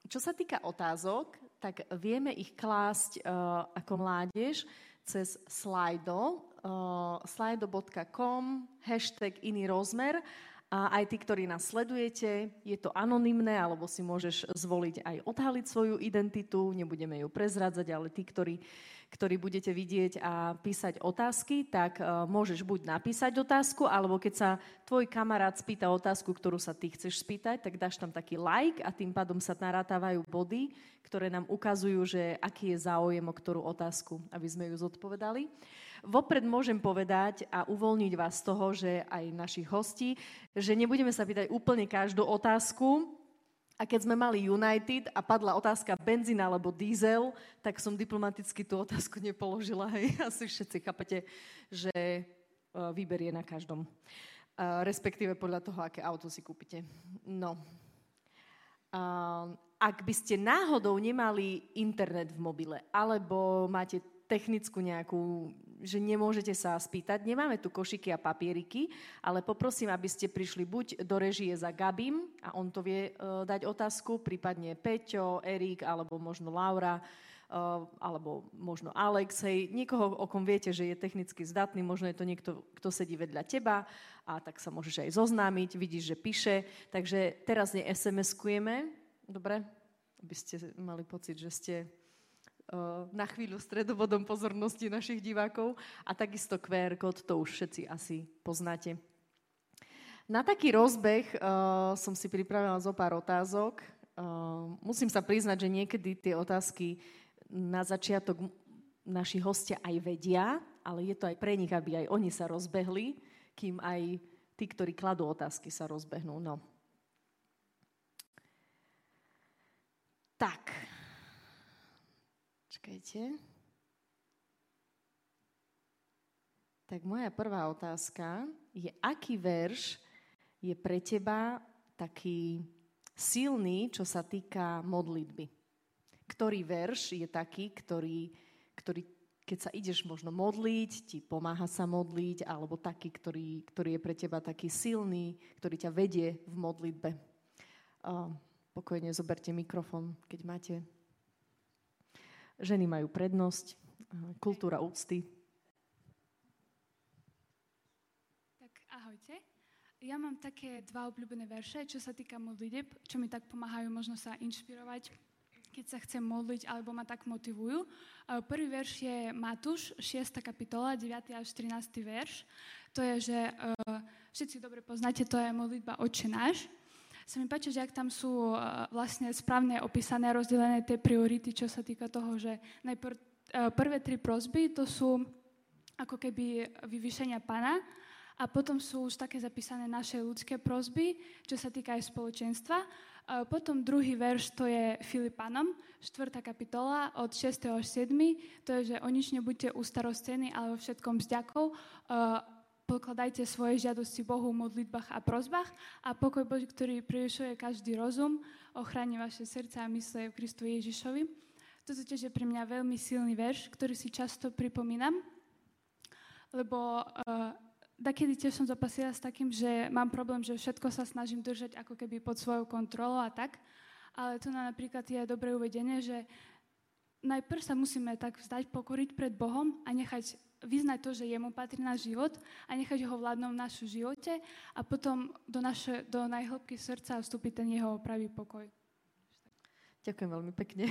Čo sa týka otázok, tak vieme ich klásť ako mládež cez Slido, slido.com, hashtag iný rozmer. A aj tí, ktorí nás sledujete, je to anonymné, alebo si môžeš zvoliť aj odhaliť svoju identitu, nebudeme ju prezradzať, ale tí, ktorí budete vidieť a písať otázky, tak môžeš buď napísať otázku, alebo keď sa tvoj kamarát spýta otázku, ktorú sa ty chceš spýtať, tak dáš tam taký like a tým pádom sa narátávajú body, ktoré nám ukazujú, že aký je záujem o ktorú otázku, aby sme ju zodpovedali. Vopred môžem povedať a uvoľniť vás z toho, že aj našich hostí, že nebudeme sa pýtať úplne každú otázku. A keď sme mali United a padla otázka benzín alebo diesel, tak som diplomaticky tú otázku nepoložila. Hej. Asi všetci chápete, že výber je na každom. Respektíve podľa toho, aké auto si kúpite. No. Ak by ste náhodou nemali internet v mobile, alebo máte technickú nejakú, že nemôžete sa spýtať. Nemáme tu košiky a papieriky, ale poprosím, aby ste prišli buď do režie za Gabim a on to vie dať otázku, prípadne Peťo, Erik, alebo možno Laura, alebo možno Alex, hej, niekoho, o kom viete, že je technicky zdatný, možno je to niekto, kto sedí vedľa teba a tak sa môžeš aj zoznámiť, vidíš, že píše, takže teraz ne-SMS-kujeme, dobre? Aby ste mali pocit, že ste na chvíľu stredobodom pozornosti našich divákov a takisto QR kód, to už všetci asi poznáte. Na taký rozbeh som si pripravila zo pár otázok. Musím sa priznať, že niekedy tie otázky na začiatok naši hostia aj vedia, ale je to aj pre nich, aby aj oni sa rozbehli, kým aj tí, ktorí kladú otázky, sa rozbehnú. No. Tak. Čakajte. Tak moja prvá otázka je, aký verš je pre teba taký silný, čo sa týka modlitby? Ktorý verš je taký, ktorý keď sa ideš možno modliť, ti pomáha sa modliť, alebo taký, ktorý je pre teba taký silný, ktorý ťa vedie v modlitbe? Pokojne zoberte mikrofón, keď máte. Ženy majú prednosť, kultúra úcty. Tak ahojte. Ja mám také dva obľúbené verše, čo sa týka modlitieb, čo mi tak pomáhajú možno sa inšpirovať, keď sa chcem modliť, alebo ma tak motivujú. Prvý verš je Matúš, 6. kapitola, 9. až 13. verš. To je, že všetci dobre poznáte, to je modlitba Otče náš. Sa mi páči, že ak tam sú vlastne správne opísané, rozdelené tie priority, čo sa týka toho, že najprv prvé 3 prosby, to sú ako keby vyvýšenia Pána, a potom sú už také zapísané naše ľudské prosby, čo sa týka aj spoločenstva. Potom druhý verš, to je Filipanom, 4. kapitola, od 6. až 7. To je, že o nič nebuďte ustarostení, ale vo všetkom vďakou. Pokladajte svoje žiadosti Bohu v modlitbách a prosbách a pokoj Boží, ktorý prevyšuje každý rozum, ochráni vaše srdce a mysle v Kristu Ježišovi. Toto tiež je pre mňa veľmi silný verš, ktorý si často pripomínam, lebo dakedy tiež som zapasila s takým, že mám problém, že všetko sa snažím držať ako keby pod svojou kontrolou a tak, ale tu napríklad je dobre uvedené, že najprv sa musíme tak vzdať, pokoriť pred Bohom a nechať vyznať to, že jemu patrí náš život a nechať ho vládnout v našom živote a potom do najhlbky srdca vstúpiť ten jeho pravý pokoj. Ďakujem veľmi pekne.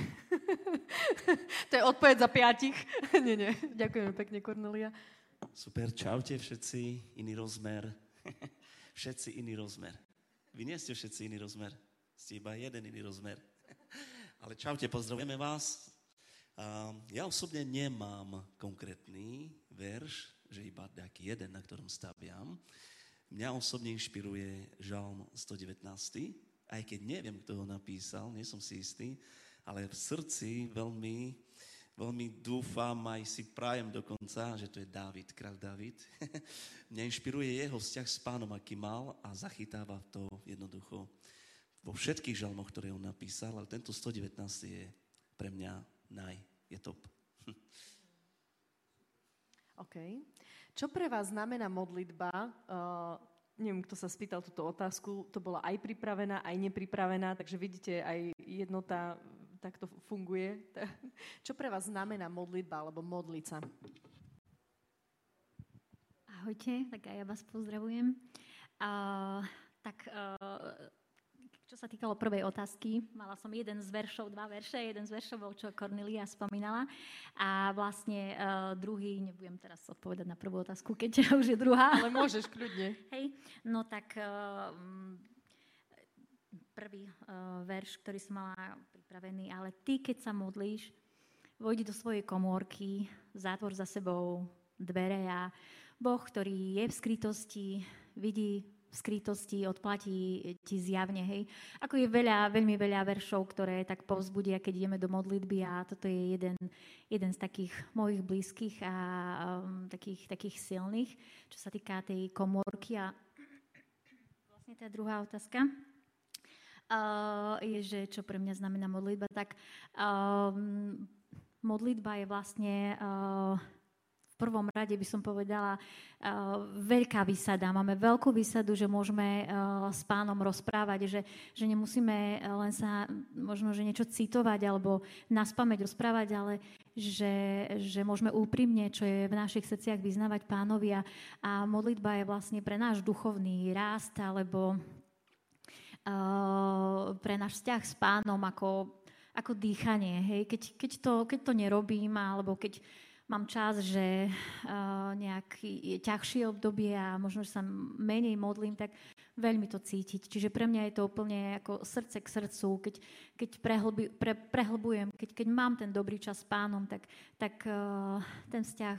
To je odpoveď za 5. Nie. Ďakujeme pekne, Kornélia. Super, čaute všetci, iný rozmer. Všetci iný rozmer. Vy nie ste všetci iný rozmer, ste iba jeden iný rozmer. Ale čaute, pozdravujeme vás. Ja osobne nemám konkrétny verš, že iba taký jeden, na ktorom staviam. Mňa osobne inšpiruje Žalm 119, aj keď neviem, kto ho napísal, nie som si istý, ale v srdci veľmi, veľmi dúfam, aj si prajem dokonca, že to je Dávid, kráľ Dávid. Mňa inšpiruje jeho vzťah s Pánom, aký mal a zachytáva to jednoducho vo všetkých žalmoch, ktoré on napísal, ale tento 119 je pre mňa je top. OK. Čo pre vás znamená modlitba neviem, kto sa spýtal túto otázku, to bola aj pripravená, aj nepripravená, takže vidíte, aj jednota takto funguje. Čo pre vás znamená modlitba alebo modliť sa? Ahojte, tak aj ja vás pozdravujem. Čo sa týkalo prvej otázky, mala som jeden z veršov, 2 verše, jeden z veršov bol, čo Kornélia spomínala a vlastne druhý, nebudem teraz odpovedať na prvú otázku, keď už je druhá. Ale môžeš, kľudne. Hej, no tak prvý verš, ktorý som mala pripravený, ale ty, keď sa modlíš, vojdi do svojej komórky, zátvor za sebou dvere a Boh, ktorý je v skrytosti, vidí v skrytosti, odplatí ti zjavne, hej. Ako je veľmi veľa veršov, ktoré tak povzbudia, keď ideme do modlitby a toto je jeden z takých mojich blízkych a takých silných, čo sa týka tej komórky. A vlastne tá druhá otázka je, že čo pre mňa znamená modlitba, tak modlitba je vlastne v prvom rade by som povedala veľká výsada. Máme veľkú výsadu, že môžeme s Pánom rozprávať, že nemusíme len sa možno že niečo citovať alebo naspamäť rozprávať, ale že môžeme úprimne, čo je v našich srdciach, vyznávať Pánovi a modlitba je vlastne pre náš duchovný rast alebo pre náš vzťah s Pánom ako dýchanie. Hej? Keď to nerobím alebo keď mám čas, že nejaké ťažšie obdobie a možno, že sa menej modlím, tak veľmi to cítiť. Čiže pre mňa je to úplne ako srdce k srdcu. Keď prehlbujem, keď mám ten dobrý čas s Pánom, tak ten vzťah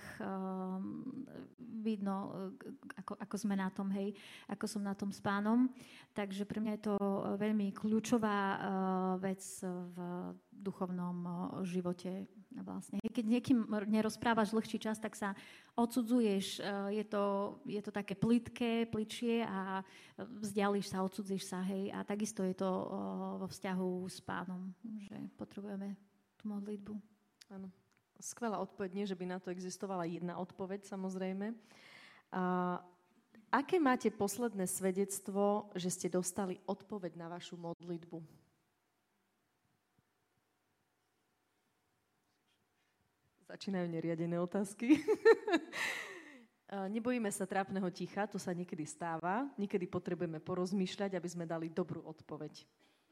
vidno, ako sme na tom, hej, ako som na tom s Pánom. Takže pre mňa je to veľmi kľúčová vec v duchovnom živote. Vlastne. Keď niekým nerozprávaš dlhší čas, tak sa odsudzuješ. Je to také plitšie a vzdialíš sa, odsudzíš sa. Hej. A takisto je to vo vzťahu s Pánom, že potrebujeme tú modlitbu. Áno. Skvelá odpoveď, nie, že by na to existovala jedna odpoveď, samozrejme. Aké máte posledné svedectvo, že ste dostali odpoveď na vašu modlitbu? Začínajú neriadené otázky. Nebojíme sa trápneho ticha, to sa niekedy stáva. Niekedy potrebujeme porozmýšľať, aby sme dali dobrú odpoveď.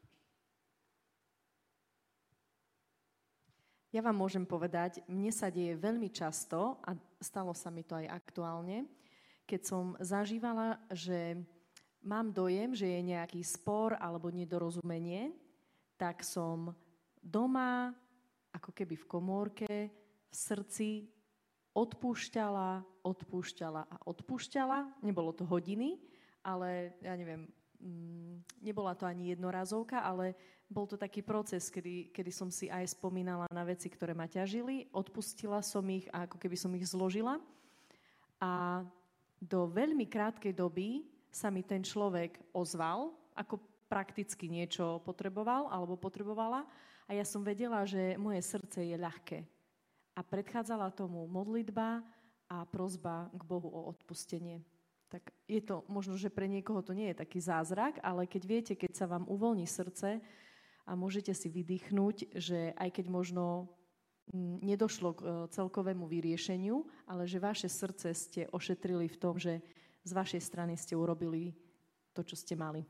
Ja vám môžem povedať, mne sa deje veľmi často, a stalo sa mi to aj aktuálne, keď som zažívala, že mám dojem, že je nejaký spor alebo nedorozumenie, tak som doma, ako keby v komórke, v srdci odpúšťala a odpúšťala. Nebolo to hodiny, ale ja neviem, nebola to ani jednorazovka, ale bol to taký proces, kedy som si aj spomínala na veci, ktoré ma ťažili, odpustila som ich a ako keby som ich zložila. A do veľmi krátkej doby sa mi ten človek ozval, ako prakticky niečo potreboval alebo potrebovala a ja som vedela, že moje srdce je ľahké. A predchádzala tomu modlitba a prosba k Bohu o odpustenie. Tak je to možno, že pre niekoho to nie je taký zázrak, ale keď viete, keď sa vám uvoľní srdce a môžete si vydýchnuť, že aj keď možno nedošlo k celkovému vyriešeniu, ale že vaše srdce ste ošetrili v tom, že z vašej strany ste urobili to, čo ste mali.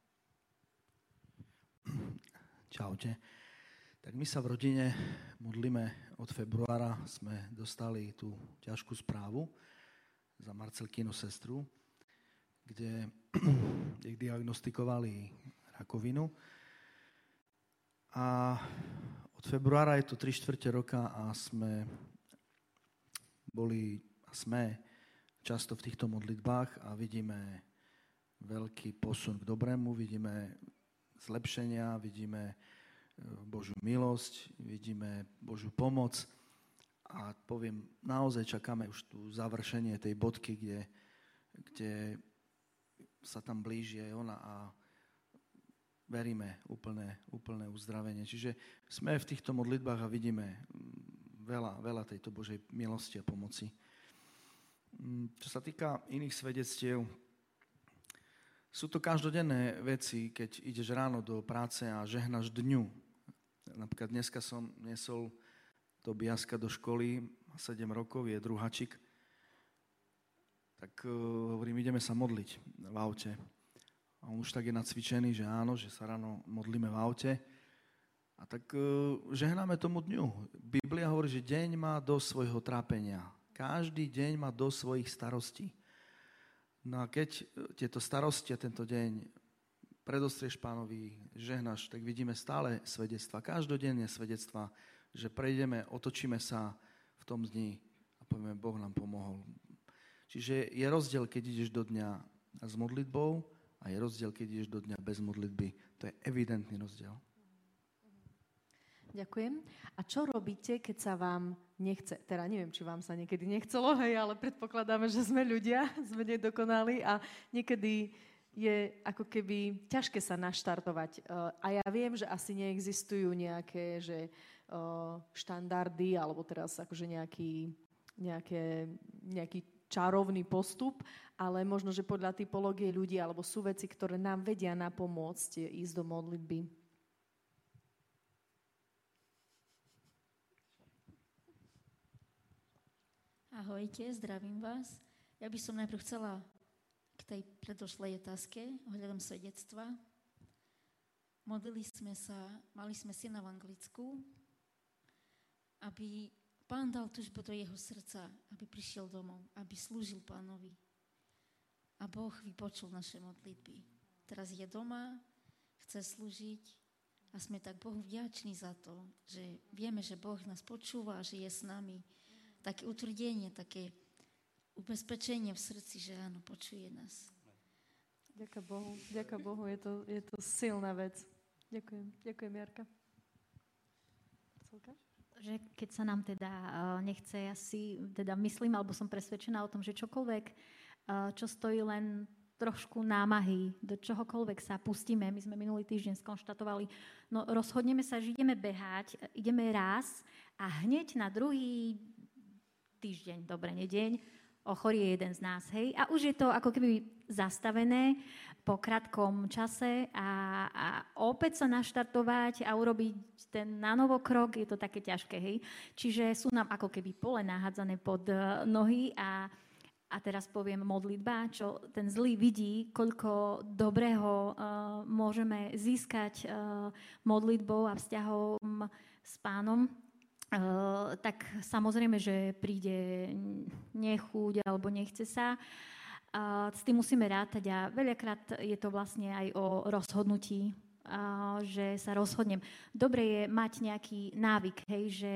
Čaute. Tak my sa v rodine modlíme od februára. Sme dostali tú ťažkú správu za Marcelkinu sestru, kde ich diagnostikovali rakovinu. A od februára je to 3/4 roka a sme často v týchto modlitbách a vidíme veľký posun k dobrému, vidíme zlepšenia, vidíme Božiu milosť, vidíme Božiu pomoc a poviem, naozaj čakáme už tu završenie tej bodky, kde sa tam blíži aj ona a veríme úplné uzdravenie. Čiže sme v týchto modlitbách a vidíme veľa tejto Božej milosti a pomoci. Čo sa týka iných svedectiev, Sú to každodenné veci, keď ideš ráno do práce a žehnáš dňu. Napríklad dneska som nesol Tobiaska do školy, 7 rokov, je druháčik. Tak hovorím, ideme sa modliť v aute. A on už tak je nacvičený, že áno, že sa ráno modlíme v aute. A tak žehnáme tomu dňu. Biblia hovorí, že deň má dosť svojho trápenia. Každý deň má dosť svojich starostí. No a keď tieto starosti a tento deň predostrieš Pánovi, žehnáš, tak vidíme stále svedectva. Každodenne svedectva, že prejdeme, otočíme sa v tom dni a povieme, Boh nám pomohol. Čiže je rozdiel, keď ideš do dňa s modlitbou a je rozdiel, keď ideš do dňa bez modlitby. To je evidentný rozdiel. Ďakujem. A čo robíte, keď sa vám nechce? Teda neviem, či vám sa niekedy nechcelo, hej, ale predpokladáme, že sme ľudia, sme nedokonali a niekedy je ako keby ťažké sa naštartovať. A ja viem, že asi neexistujú nejaké štandardy alebo teraz akože nejaký čarovný postup, ale možno, že podľa typológie ľudí alebo sú veci, ktoré nám vedia napomôcť ísť do modlitby. Ahojte, zdravím vás. Ja by som najprv chcela k tej predošlej otázke ohľadom svedectva. Modlili sme sa, mali sme syna v Anglicku, aby Pán dal túžbu do jeho srdca, aby prišiel domov, aby slúžil Pánovi. A Boh vypočul naše modlitby. Teraz je doma, chce slúžiť a sme tak Bohu vďační za to, že vieme, že Boh nás počúva, že je s nami. Také utvrdenie, také ubezpečenie v srdci, že áno, počuje nás. Ďakujem Bohu, je to silná vec. Ďakujem, Jarka. Že keď sa nám teda nechce, ja si teda myslím, alebo som presvedčená o tom, že čokoľvek, čo stojí len trošku námahy, do čohokoľvek sa pustíme. My sme minulý týždeň skonštatovali, no rozhodneme sa, že ideme behať, ideme raz a hneď na druhý týždeň, dobre, nedeň, ochorie jeden z nás, hej. A už je to ako keby zastavené po krátkom čase a opäť sa naštartovať a urobiť ten nanovo krok, je to také ťažké, hej. Čiže sú nám ako keby pole nahádzané pod nohy a teraz poviem modlitba, čo ten zlý vidí, koľko dobrého môžeme získať modlitbou a vzťahom s Pánom. Tak samozrejme, že príde nechuť alebo nechce sa. S tým musíme rátať a veľakrát je to vlastne aj o rozhodnutí, že sa rozhodnem. Dobre je mať nejaký návyk, hej, že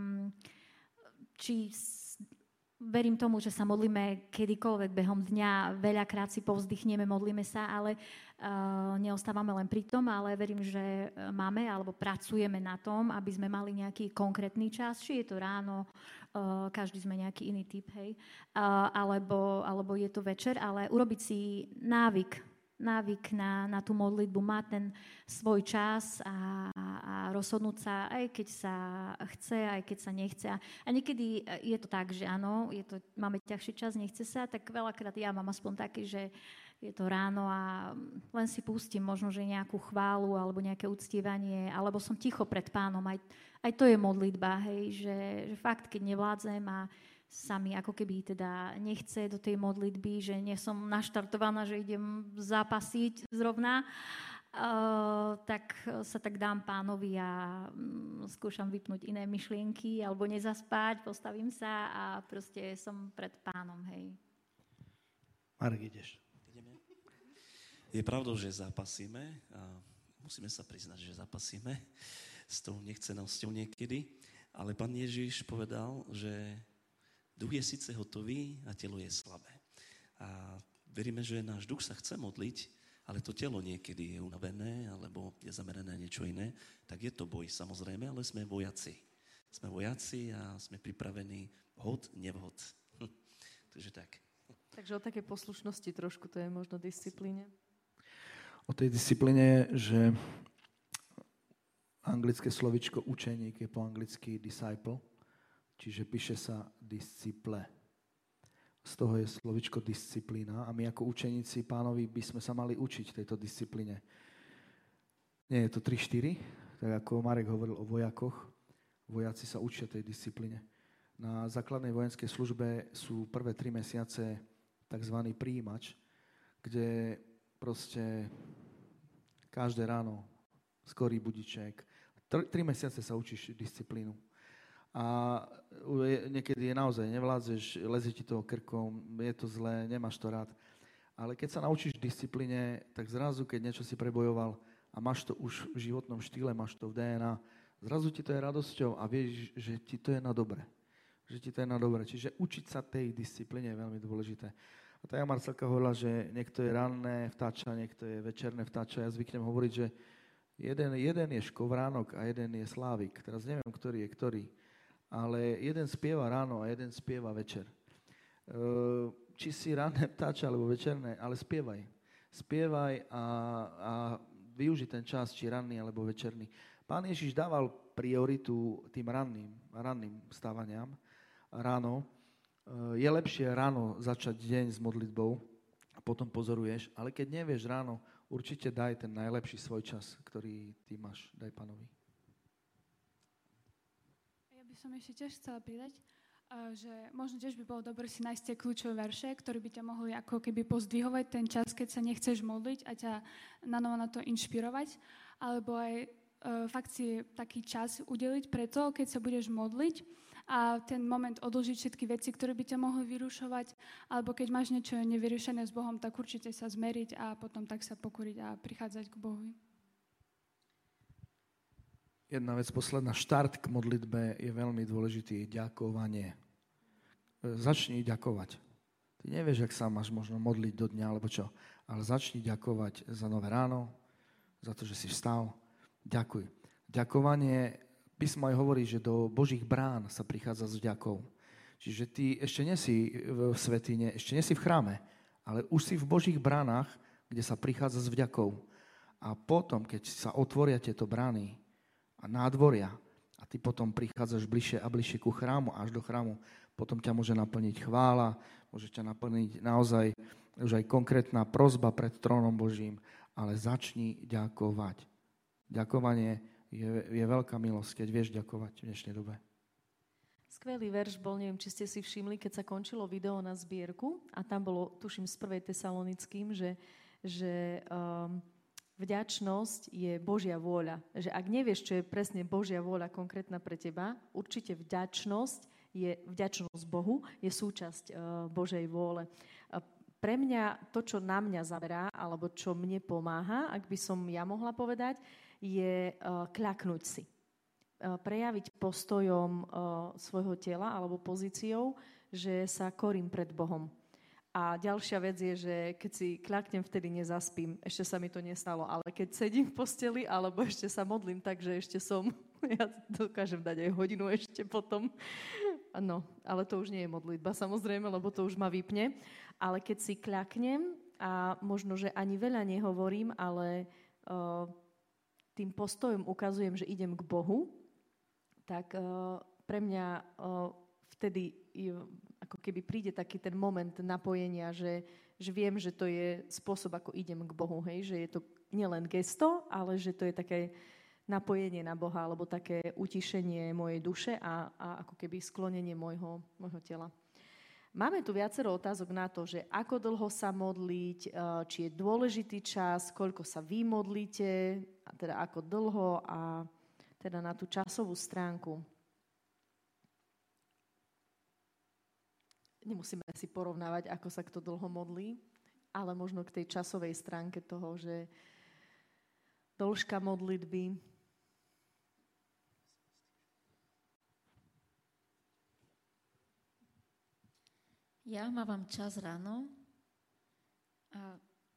verím tomu, že sa modlíme kedykoľvek behom dňa, veľakrát si povzdychneme, modlíme sa, ale neostávame len pri tom, ale verím, že máme alebo pracujeme na tom, aby sme mali nejaký konkrétny čas, či je to ráno, každý sme nejaký iný typ, hej, alebo je to večer, ale urobiť si návyk na tú modlitbu, mať ten svoj čas a rozhodnúť sa, aj keď sa chce, aj keď sa nechce. A niekedy je to tak, že áno, máme ťažší čas, nechce sa, tak veľakrát ja mám aspoň taký, že je to ráno a len si pustím možno, že nejakú chválu alebo nejaké uctievanie, alebo som ticho pred Pánom. Aj to je modlitba, hej, že fakt, keď nevládzem a sa mi ako keby teda nechce do tej modlitby, že nie som naštartovaná, že idem zápasiť zrovna, tak sa tak dám Pánovi a skúšam vypnúť iné myšlienky alebo nezaspať, postavím sa a proste som pred Pánom, hej. Marek, ideš. Je pravdou, že zápasíme a musíme sa priznať, že zápasíme s tou nechcenosťou niekedy, ale Pán Ježiš povedal, že duch je síce hotový a telo je slabé. A veríme, že náš duch sa chce modliť, ale to telo niekedy je unavené alebo je zamerané na niečo iné, tak je to boj samozrejme, ale sme vojaci. Sme vojaci a sme pripravení hod, nevhod. Takže tak. Takže o také poslušnosti trošku, to je možno disciplíne. O tej disciplíne je, že anglické slovičko učeník je po anglicky disciple, čiže píše sa disciple. Z toho je slovičko disciplína a my ako učeníci Pánovi by sme sa mali učiť tejto disciplíne. Nie je to 3-4, tak ako Marek hovoril o vojakoch. Vojaci sa učia tej disciplíne. Na základnej vojenskej službe sú prvé 3 mesiace tzv. Prijímač, kde proste každé ráno skorý budiček. 3 mesiace sa učíš disciplínu. A niekedy je naozaj nevládzeš, lezie ti to krkom, je to zlé, nemáš to rád. Ale keď sa naučíš disciplíne, tak zrazu, keď niečo si prebojoval a máš to už v životnom štýle, máš to v DNA, zrazu ti to je radosťou a vieš, že ti to je na dobre. Že ti to je na dobre. Čiže učiť sa tej disciplíne je veľmi dôležité. A tá Marcelka hovorila, že niekto je ranné vtáča, niekto je večerné vtáča. Ja zvyknem hovoriť, že jeden je škovránok a jeden je slávik. Teraz neviem, ktorý je ktorý. Ale jeden spieva ráno a jeden spieva večer. Či si ranné vtáča alebo večerné, ale spievaj. Spievaj a využi ten čas, či ranný alebo večerný. Pán Ježiš dával prioritu tým ranným vstávaniam ráno. Je lepšie ráno začať deň s modlitbou a potom pozoruješ, ale keď nevieš ráno, určite daj ten najlepší svoj čas, ktorý ty máš. Daj Pánovi. Som ešte tiež chcela pridať, že možno tiež by bolo dobre si nájsť tie kľúčové verše, ktoré by ťa mohli ako keby pozdvihovať ten čas, keď sa nechceš modliť a ťa nanovo na to inšpirovať, alebo aj fakt si taký čas udeliť preto, keď sa budeš modliť a ten moment odložiť všetky veci, ktoré by ťa mohli vyrušovať, alebo keď máš niečo nevyriešené s Bohom, tak určite sa zmeriť a potom tak sa pokoriť a prichádzať k Bohu. Jedna vec, posledná, štart k modlitbe je veľmi dôležitý, ďakovanie. Začni ďakovať. Ty nevieš, ak sa máš možno modliť do dňa, alebo čo, ale začni ďakovať za nové ráno, za to, že si vstal. Ďakuj. Ďakovanie, písmo aj hovorí, že do Božích brán sa prichádza s vďakou. Čiže ty ešte nie si v svätyne, ešte nie si v chráme, ale už si v Božích bránach, kde sa prichádza s vďakou. A potom, keď sa otvoria tieto brány, a nádvoria a ty potom prichádzaš bližšie a bližšie ku chrámu, až do chrámu, potom ťa môže naplniť chvála, môže ťa naplniť naozaj už aj konkrétna prosba pred trónom Božím, ale začni ďakovať. Ďakovanie je veľká milosť, keď vieš ďakovať v dnešnej dobe. Skvelý verš bol, neviem, či ste si všimli, keď sa končilo video na zbierku a tam bolo, tuším, z 1. Tesalonickým, že vďačnosť je Božia vôľa. Že ak nevieš, čo je presne Božia vôľa konkrétna pre teba, určite vďačnosť Bohu je súčasť Božej vôle. Pre mňa to, čo na mňa zaberá, alebo čo mne pomáha, ak by som ja mohla povedať, je kľaknúť si. Prejaviť postojom svojho tela alebo pozíciou, že sa korím pred Bohom. A ďalšia vec je, že keď si kľaknem, vtedy nezaspím. Ešte sa mi to nestalo, ale keď sedím v posteli, alebo ešte sa modlím tak, že ešte ja dokážem dať aj hodinu ešte potom. No, ale to už nie je modlitba, samozrejme, lebo to už ma vypne. Ale keď si kľaknem a možno, že ani veľa nehovorím, ale tým postojom ukazujem, že idem k Bohu, tak pre mňa vtedy ako keby príde taký ten moment napojenia, že viem, že to je spôsob, ako idem k Bohu, hej? Že je to nielen gesto, ale že to je také napojenie na Boha, alebo také utišenie mojej duše a ako keby sklonenie môjho tela. Máme tu viacero otázok na to, že ako dlho sa modliť, či je dôležitý čas, koľko sa vy modlíte, a teda ako dlho a teda na tú časovú stránku. Nemusíme si porovnávať, ako sa kto dlho modlí, ale možno k tej časovej stránke toho, že dĺžka modlitby. Ja mávam čas ráno a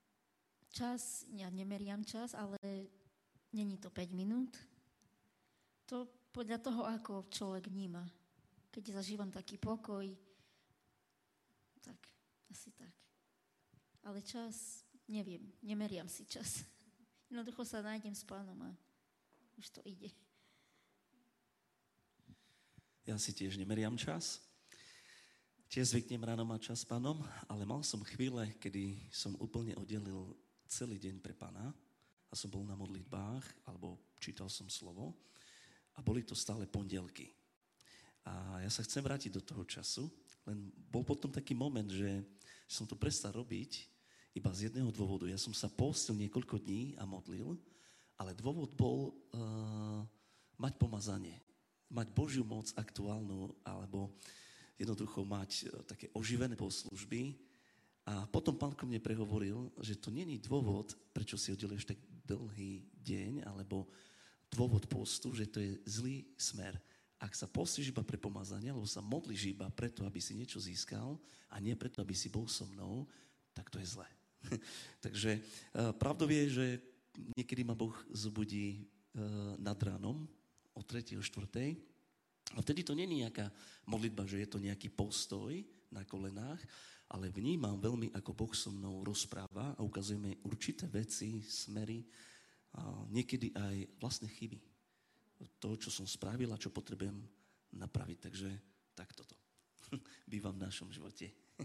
ja nemeriam čas, ale není to 5 minút. To podľa toho, ako človek vníma. Keď zažívam taký pokoj, tak, asi tak. Ale čas, neviem, nemeriam si čas. Jednoducho sa nájdem s Pánom a už to ide. Ja si tiež nemeriam čas. Tiež zvyknem ráno mať čas s Pánom, ale mal som chvíle, kedy som úplne oddelil celý deň pre Pána a som bol na modlitbách, alebo čítal som slovo a boli to stále pondelky. A ja sa chcem vrátiť do toho času, len bol potom taký moment, že som to prestal robiť iba z jedného dôvodu. Ja som sa postil niekoľko dní a modlil, ale dôvod bol mať pomazanie, mať Božiu moc aktuálnu, alebo jednoducho mať také oživené bohoslužby. A potom Pán ku mne prehovoril, že to není dôvod, prečo si oddeluješ tak dlhý deň, alebo dôvod postu, že to je zlý smer. Ak sa postíš iba pre pomazanie, alebo sa modlíš iba preto, aby si niečo získal a nie preto, aby si bol so mnou, tak to je zlé. Takže pravdou je, že niekedy ma Boh zobudí nad ránom o 3. o 4. A vtedy to nie je nejaká modlitba, že je to nejaký postoj na kolenách, ale vnímam veľmi, ako Boh so mnou rozpráva a ukazuje mi určité veci, smery a niekedy aj vlastné chyby. To, čo som spravil a čo potrebujem napraviť. Takže takto to bývam v našom živote.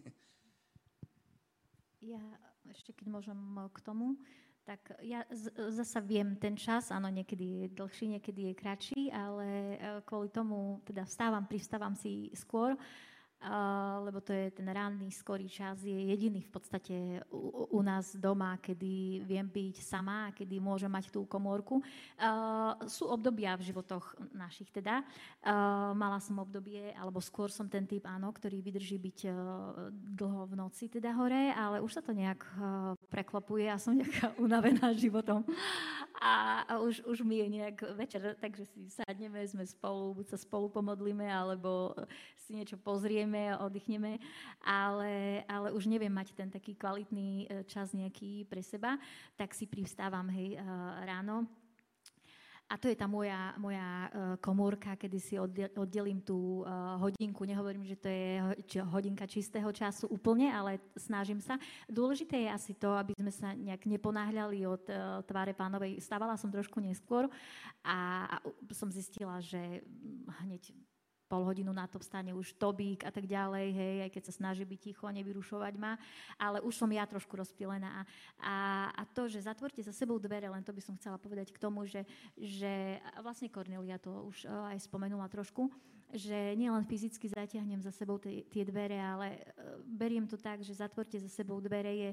Ja ešte, keď môžem k tomu, tak ja zasa viem ten čas, áno, niekedy je dlhší, niekedy je kratší, ale kvôli tomu teda pristávam si skôr, lebo to je ten ranný, skorý čas, je jediný v podstate u nás doma, kedy viem byť sama, kedy môžem mať tú komórku. Sú obdobia v životoch našich teda. Mala som obdobie, alebo skôr som ten typ, áno, ktorý vydrží byť dlho v noci teda hore, ale už sa to nejak preklopuje a som nejaká unavená životom. A už mi je nejak večer, takže si sadneme, sme spolu, buď sa spolu pomodlíme, alebo si niečo pozrieme, oddychneme, ale už neviem mať ten taký kvalitný čas nejaký pre seba, tak si privstávam ráno. A to je tá moja komórka, kedy si oddelím tú hodinku. Nehovorím, že to je hodinka čistého času úplne, ale snažím sa. Dôležité je asi to, aby sme sa nejak neponáhľali od tváre Pánovej. Stávala som trošku neskôr a som zistila, že hneď pol hodinu na to vstane už Tobík a tak ďalej, hej, aj keď sa snaží byť ticho, nevyrušovať ma, ale už som ja trošku rozptýlená. A to, že zatvorte za sebou dvere, len to by som chcela povedať k tomu, že vlastne Kornélia to už aj spomenula trošku, že nielen fyzicky zatiahnem za sebou tie dvere, ale beriem to tak, že zatvorte za sebou dvere je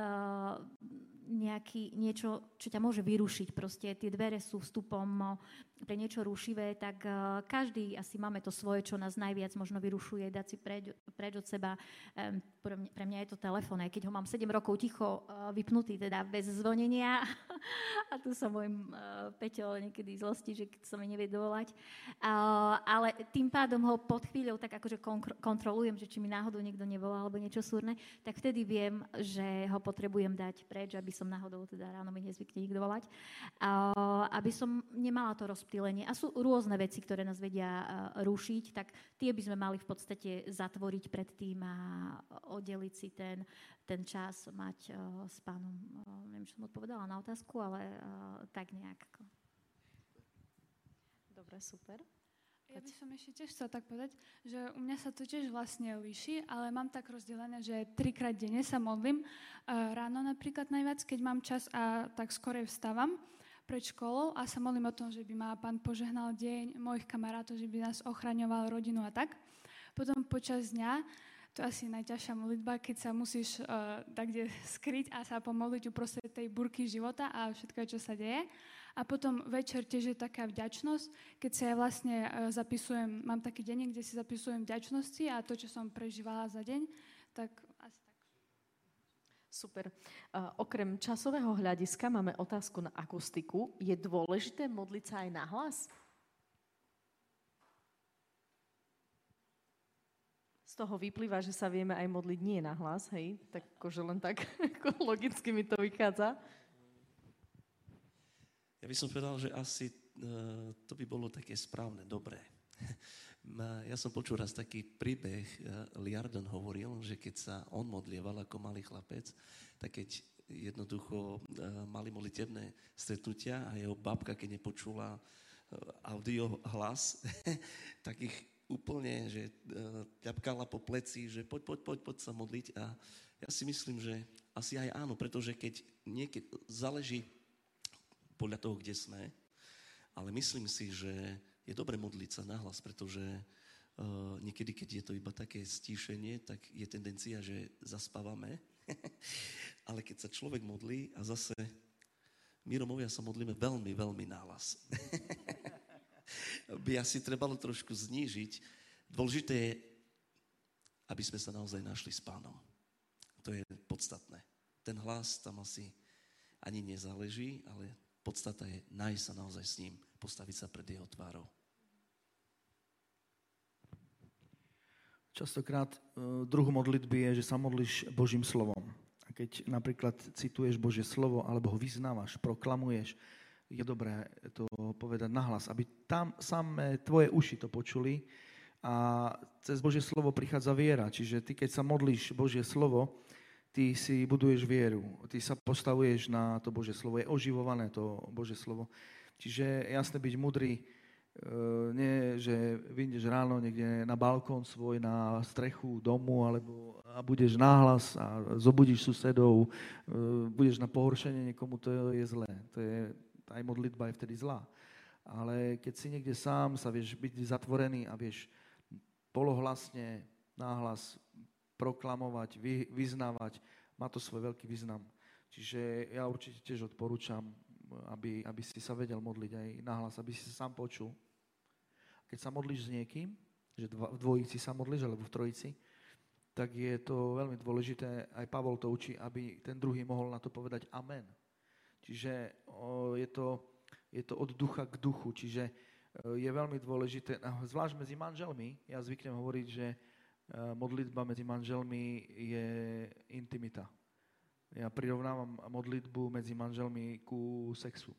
niečo, čo ťa môže vyrušiť. Proste tie dvere sú vstupom pre niečo rušivé, tak každý asi máme to svoje, čo nás najviac možno vyrušuje, dať si preč od seba. Pre mňa je to telefón, aj keď ho mám 7 rokov ticho vypnutý, teda bez zvonenia. A tu sa môj Peťo niekedy zlostí, že sa mi nevie dovolať. Ale tým pádom ho pod chvíľou tak akože kontrolujem, že či mi náhodou niekto nevolá alebo niečo súrne, tak vtedy viem, že ho potrebujem dať preč, aby som náhodou, teda ráno mi nezvykne nikto volať, aby som nemala to rozptýlenie. A sú rôzne veci, ktoré nás vedia rušiť, tak tie by sme mali v podstate zatvoriť pred tým a oddeliť si ten čas mať s Pánom. Neviem, či som odpovedala na otázku, ale tak nejak. Dobre, super. Ja by som ešte tiež chcela tak povedať, že u mňa sa to tiež vlastne líši, ale mám tak rozdelené, že 3-krát denne sa modlím. Ráno napríklad najviac, keď mám čas a tak skorej vstávam pred školou a sa modlím o tom, že by ma Pán požehnal deň, mojich kamarátov, že by nás ochraňoval, rodinu a tak. Potom počas dňa, to asi najťažšia modlitba, keď sa musíš takde skryť a sa pomodliť uprostred tej burky života a všetko, čo sa deje. A potom večer tiež je taká vďačnosť, keď sa ja vlastne zapisujem, mám taký denník, kde si zapisujem vďačnosti a to, čo som prežívala za deň, tak asi tak. Super. Okrem časového hľadiska máme otázku na akustiku. Je dôležité modliť sa aj nahlas? Z toho vyplýva, že sa vieme aj modliť nie nahlas, hej? Tak akože len tak logicky mi to vychádza. Ja by som povedal, že asi to by bolo také správne, dobré. Ja som počul raz taký príbeh, Liardon hovoril, že keď sa on modlieval ako malý chlapec, tak keď jednoducho mali modlitebné stretnutia a jeho babka, keď nepočula audio hlas, tak ich úplne, že ťapkala po pleci, že poď sa modliť. A ja si myslím, že asi aj áno, pretože keď niekedy záleží podľa toho, kde sme, ale myslím si, že je dobre modliť sa nahlas, pretože niekedy, keď je to iba také stíšenie, tak je tendencia, že zaspávame. Ale keď sa človek modlí a zase my Romovia sa modlíme veľmi, veľmi nahlas. By asi trebalo trošku znížiť. Dôležité je, aby sme sa naozaj našli s Pánom. To je podstatné. Ten hlas tam asi ani nezáleží, ale podstata je nájsť sa naozaj s ním, postaviť sa pred jeho tvárou. Častokrát druhu modlitby je, že sa modlíš Božím slovom. A keď napríklad cituješ Božie slovo, alebo ho vyznávaš, proklamuješ, je dobré to povedať nahlas, aby tam samé tvoje uši to počuli a cez Božie slovo prichádza viera. Čiže ty, keď sa modlíš Božie slovo, ty si buduješ vieru, ty sa postavuješ na to Božie slovo, je oživované to Božie slovo. Čiže jasné byť mudrý, nie, že vyjdeš ráno niekde na balkón svoj, na strechu domu, alebo a budeš náhlas a zobudíš susedov, budeš na pohoršenie niekomu, to je zlé. To je, aj modlitba je vtedy zlá. Ale keď si niekde sám, sa vieš byť zatvorený a vieš polohlasne, náhlas proklamovať, vyznávať, má to svoj veľký význam. Čiže ja určite tiež odporúčam, aby si sa vedel modliť aj nahlas, aby si sa sám počul. Keď sa modlíš s niekým, že v dvojici sa modlíš, alebo v trojici, tak je to veľmi dôležité, aj Pavol to učí, aby ten druhý mohol na to povedať amen. Čiže je to od ducha k duchu, čiže je veľmi dôležité, zvlášť medzi manželmi, ja zvyknem hovoriť, že modlitba medzi manželmi je intimita. Ja prirovnávam modlitbu medzi manželmi ku sexu.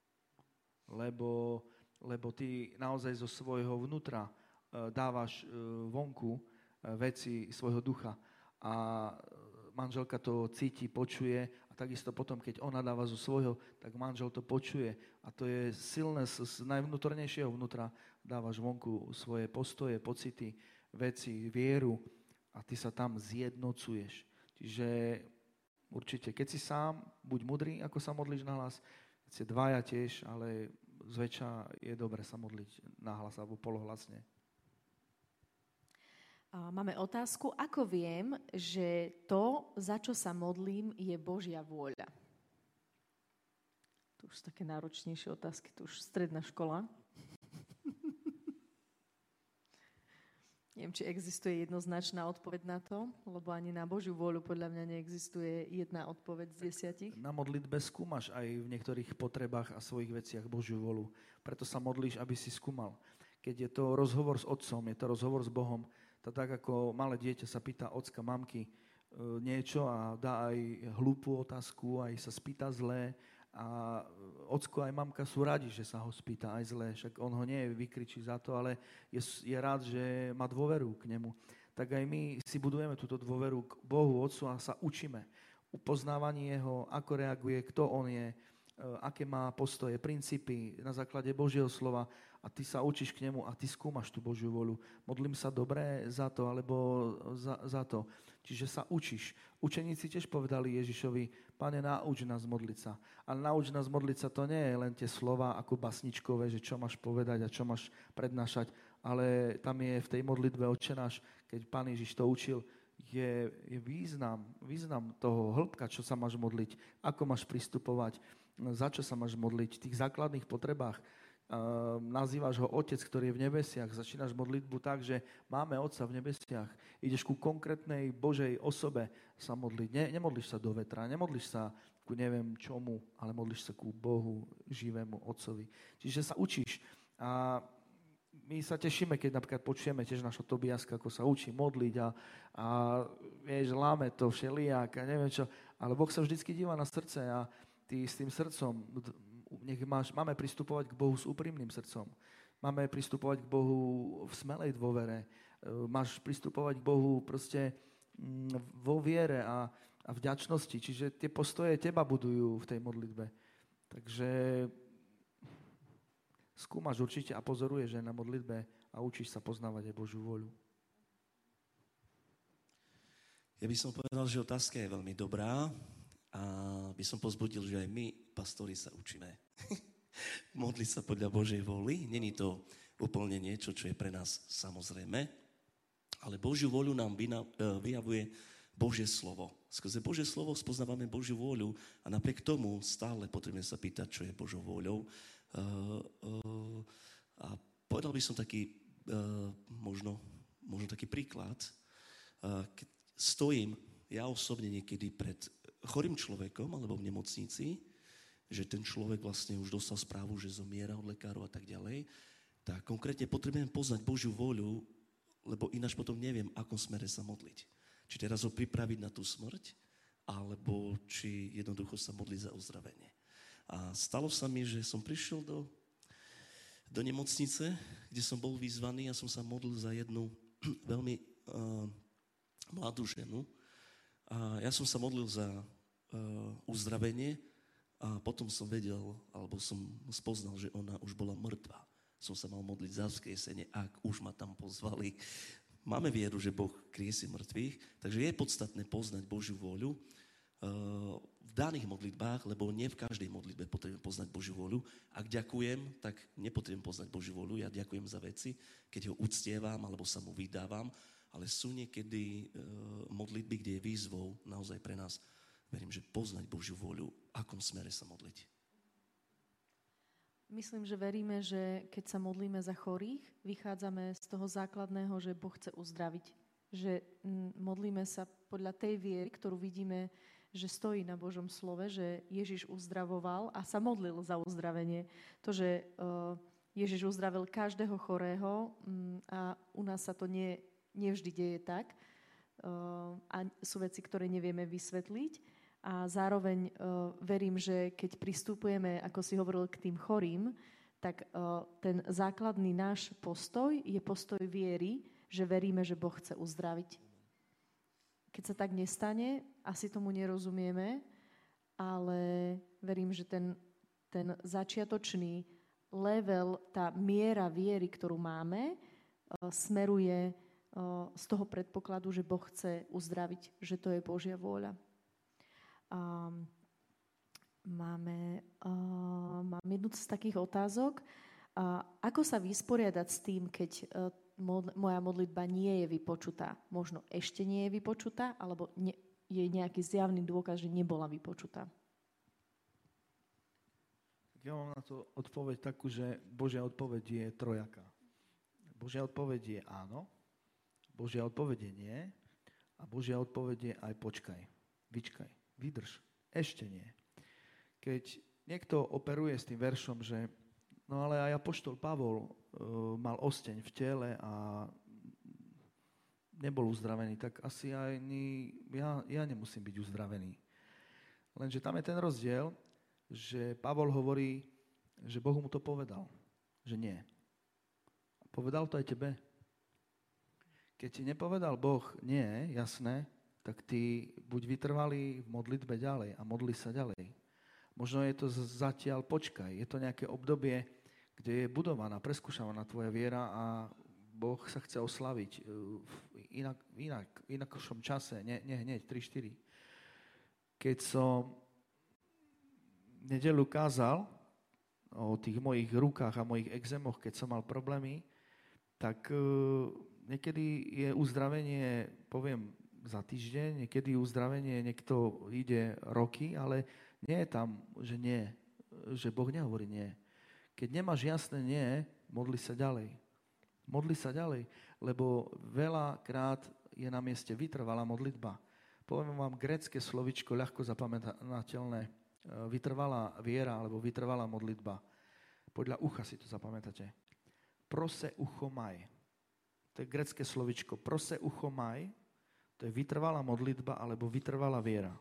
Lebo ty naozaj zo svojho vnútra dávaš vonku veci svojho ducha a manželka to cíti, počuje a takisto potom, keď ona dáva zo svojho, tak manžel to počuje a to je silné, z najvnútornejšieho vnútra dávaš vonku svoje postoje, pocity, veci, vieru a ty sa tam zjednocuješ. Čiže určite, keď si sám, buď mudrý, ako sa modlíš nahlas, keď si dvaja tiež, ale zväčša je dobre sa modliť nahlas alebo polohlasne. Máme otázku, ako viem, že to, za čo sa modlím, je Božia vôľa? To už sú také náročnejšie otázky, to už stredná škola. Neviem, či existuje jednoznačná odpoveď na to, lebo ani na Božiu vôľu podľa mňa neexistuje jedna odpoveď z 10. Na modlitbe skúmaš aj v niektorých potrebách a svojich veciach Božiu vôľu. Preto sa modlíš, aby si skúmal. Keď je to rozhovor s otcom, je to rozhovor s Bohom, to tak ako malé dieťa sa pýta ocka, mamky niečo a dá aj hlúpu otázku, aj sa spýta zlé a ocko aj mamka sú radi, že sa ho spýta aj zlé, však on ho nie vykričí za to, ale je rád, že má dôveru k nemu. Tak aj my si budujeme túto dôveru k Bohu, Otcu a sa učíme. Upoznávaní jeho, ako reaguje, kto on je, aké má postoje, princípy na základe Božieho slova a ty sa učíš k nemu a ty skúmaš tú Božiu voľu. Modlím sa dobre za to, alebo za to. Čiže sa učíš. Učeníci tiež povedali Ježišovi, Pane, nauč nás modliť sa. Ale nauč nás modliť sa, to nie je len tie slova ako basničkové, že čo máš povedať a čo máš prednášať, ale tam je v tej modlitbe Otče náš, keď Pán Ježiš to učil, je význam toho hĺbka, čo sa máš modliť, ako máš pristupovať, za čo sa máš modliť, v tých základných potrebách. Nazývaš ho Otec, ktorý je v nebesiach, začínaš modlitbu tak, že máme Otca v nebesiach, ideš ku konkrétnej Božej osobe sa modliť, nemodlíš sa do vetra, nemodlíš sa ku neviem čomu, ale modlíš sa ku Bohu, živému Otcovi. Čiže sa učíš a my sa tešíme, keď napríklad počujeme tiež našho Tobiaska, ako sa učí modliť a vieš, láme to všelijak a neviem čo, ale Boh sa vždycky díva na srdce a ty s tým srdcom máme pristupovať k Bohu s úprimným srdcom. Máme pristupovať k Bohu v smelej dôvere. Máš pristupovať k Bohu proste vo viere a vďačnosti. Čiže tie postoje teba budujú v tej modlitbe. Takže skúmaš určite a pozoruješ aj na modlitbe a učíš sa poznávať aj Božiu voľu. Ja by som povedal, že otázka je veľmi dobrá a by som pozbudil, že aj my, pastori, sa učíme. Modliť sa podľa Božej vôly. Není to úplne niečo, čo je pre nás samozrejme, ale Božiu vôľu nám vyjavuje Božie slovo. Skrze Božie slovo spoznávame Božiu vôľu a napriek tomu stále potrebujeme sa pýtať, čo je Božou vôľou. A povedal by som taký, možno taký príklad. Keď stojím ja osobne niekedy pred chorým človekom alebo v nemocnici, že ten človek vlastne už dostal správu, že zomiera od lekárov a tak ďalej, tak konkrétne potrebujem poznať Božiu vôľu, lebo ináč potom neviem, akom smere sa modliť. Či teraz ho pripraviť na tú smrť, alebo či jednoducho sa modliť za uzdravenie. A stalo sa mi, že som prišiel do nemocnice, kde som bol vyzvaný a som sa modlil za jednu veľmi mladú ženu. A ja som sa modlil za uzdravenie a potom som vedel, alebo som spoznal, že ona už bola mŕtva. Som sa mal modliť za vzkriesenie, ak už ma tam pozvali. Máme vieru, že Boh kriesí mŕtvych, takže je podstatné poznať Božiu vôľu v daných modlitbách, lebo nie v každej modlitbe potrebujem poznať Božiu vôľu. Ak ďakujem, tak nepotrebujem poznať Božiu vôľu, ja ďakujem za veci, keď ho uctievam alebo sa mu vydávam, ale sú niekedy modlitby, kde je výzvou naozaj pre nás, verím, že poznať Božiu vôľu, akom smere sa modliť. Myslím, že veríme, že keď sa modlíme za chorých, vychádzame z toho základného, že Boh chce uzdraviť. Že modlíme sa podľa tej viery, ktorú vidíme, že stojí na Božom slove, že Ježiš uzdravoval a sa modlil za uzdravenie. To, že Ježiš uzdravil každého chorého a u nás sa to nevždy deje tak a sú veci, ktoré nevieme vysvetliť. A zároveň verím, že keď pristupujeme, ako si hovoril, k tým chorým, tak ten základný náš postoj je postoj viery, že veríme, že Boh chce uzdraviť. Keď sa tak nestane, asi tomu nerozumieme, ale verím, že ten začiatočný level, tá miera viery, ktorú máme, smeruje z toho predpokladu, že Boh chce uzdraviť, že to je Božia vôľa. Mám jednu z takých otázok. Ako sa vysporiadať s tým, keď moja modlitba nie je vypočutá? Možno ešte nie je vypočutá, alebo je nejaký zjavný dôkaz, že nebola vypočutá? Ja mám na to odpoveď takú, že Božia odpoveď je trojaká. Božia odpoveď je áno, Božia odpoveď je nie a Božia odpoveď je aj počkaj, vyčkaj. Vydrž. Ešte nie. Keď niekto operuje s tým veršom, že no ale aj apoštol Pavol mal osteň v tele a nebol uzdravený, tak asi aj ja nemusím byť uzdravený. Lenže tam je ten rozdiel, že Pavol hovorí, že Boh mu to povedal, že nie. Povedal to aj tebe. Keď ti nepovedal Boh nie, jasné, tak ty buď vytrvalý v modlitbe ďalej a modli sa ďalej. Možno je to zatiaľ počkaj. Je to nejaké obdobie, kde je budovaná, preskúšavaná tvoja viera a Boh sa chce oslaviť v inakošom čase, nie hneď, 3-4. Keď som nedeľu kázal o tých mojich rukách a mojich exémoch, keď som mal problémy, tak niekedy je uzdravenie, poviem, za týždeň, niekedy uzdravenie, niekto ide roky, ale nie je tam, že nie, že Boh nehovorí nie. Keď nemáš jasné nie, modli sa ďalej. Modli sa ďalej, lebo veľakrát je na mieste vytrvalá modlitba. Poviem vám grécke slovičko, ľahko zapamätateľné, vytrvalá viera alebo vytrvalá modlitba. Podľa ucha si to zapamätáte. Proseuchomai. To je grécke slovičko. Proseuchomai. To je vytrvalá modlitba alebo vytrvalá viera.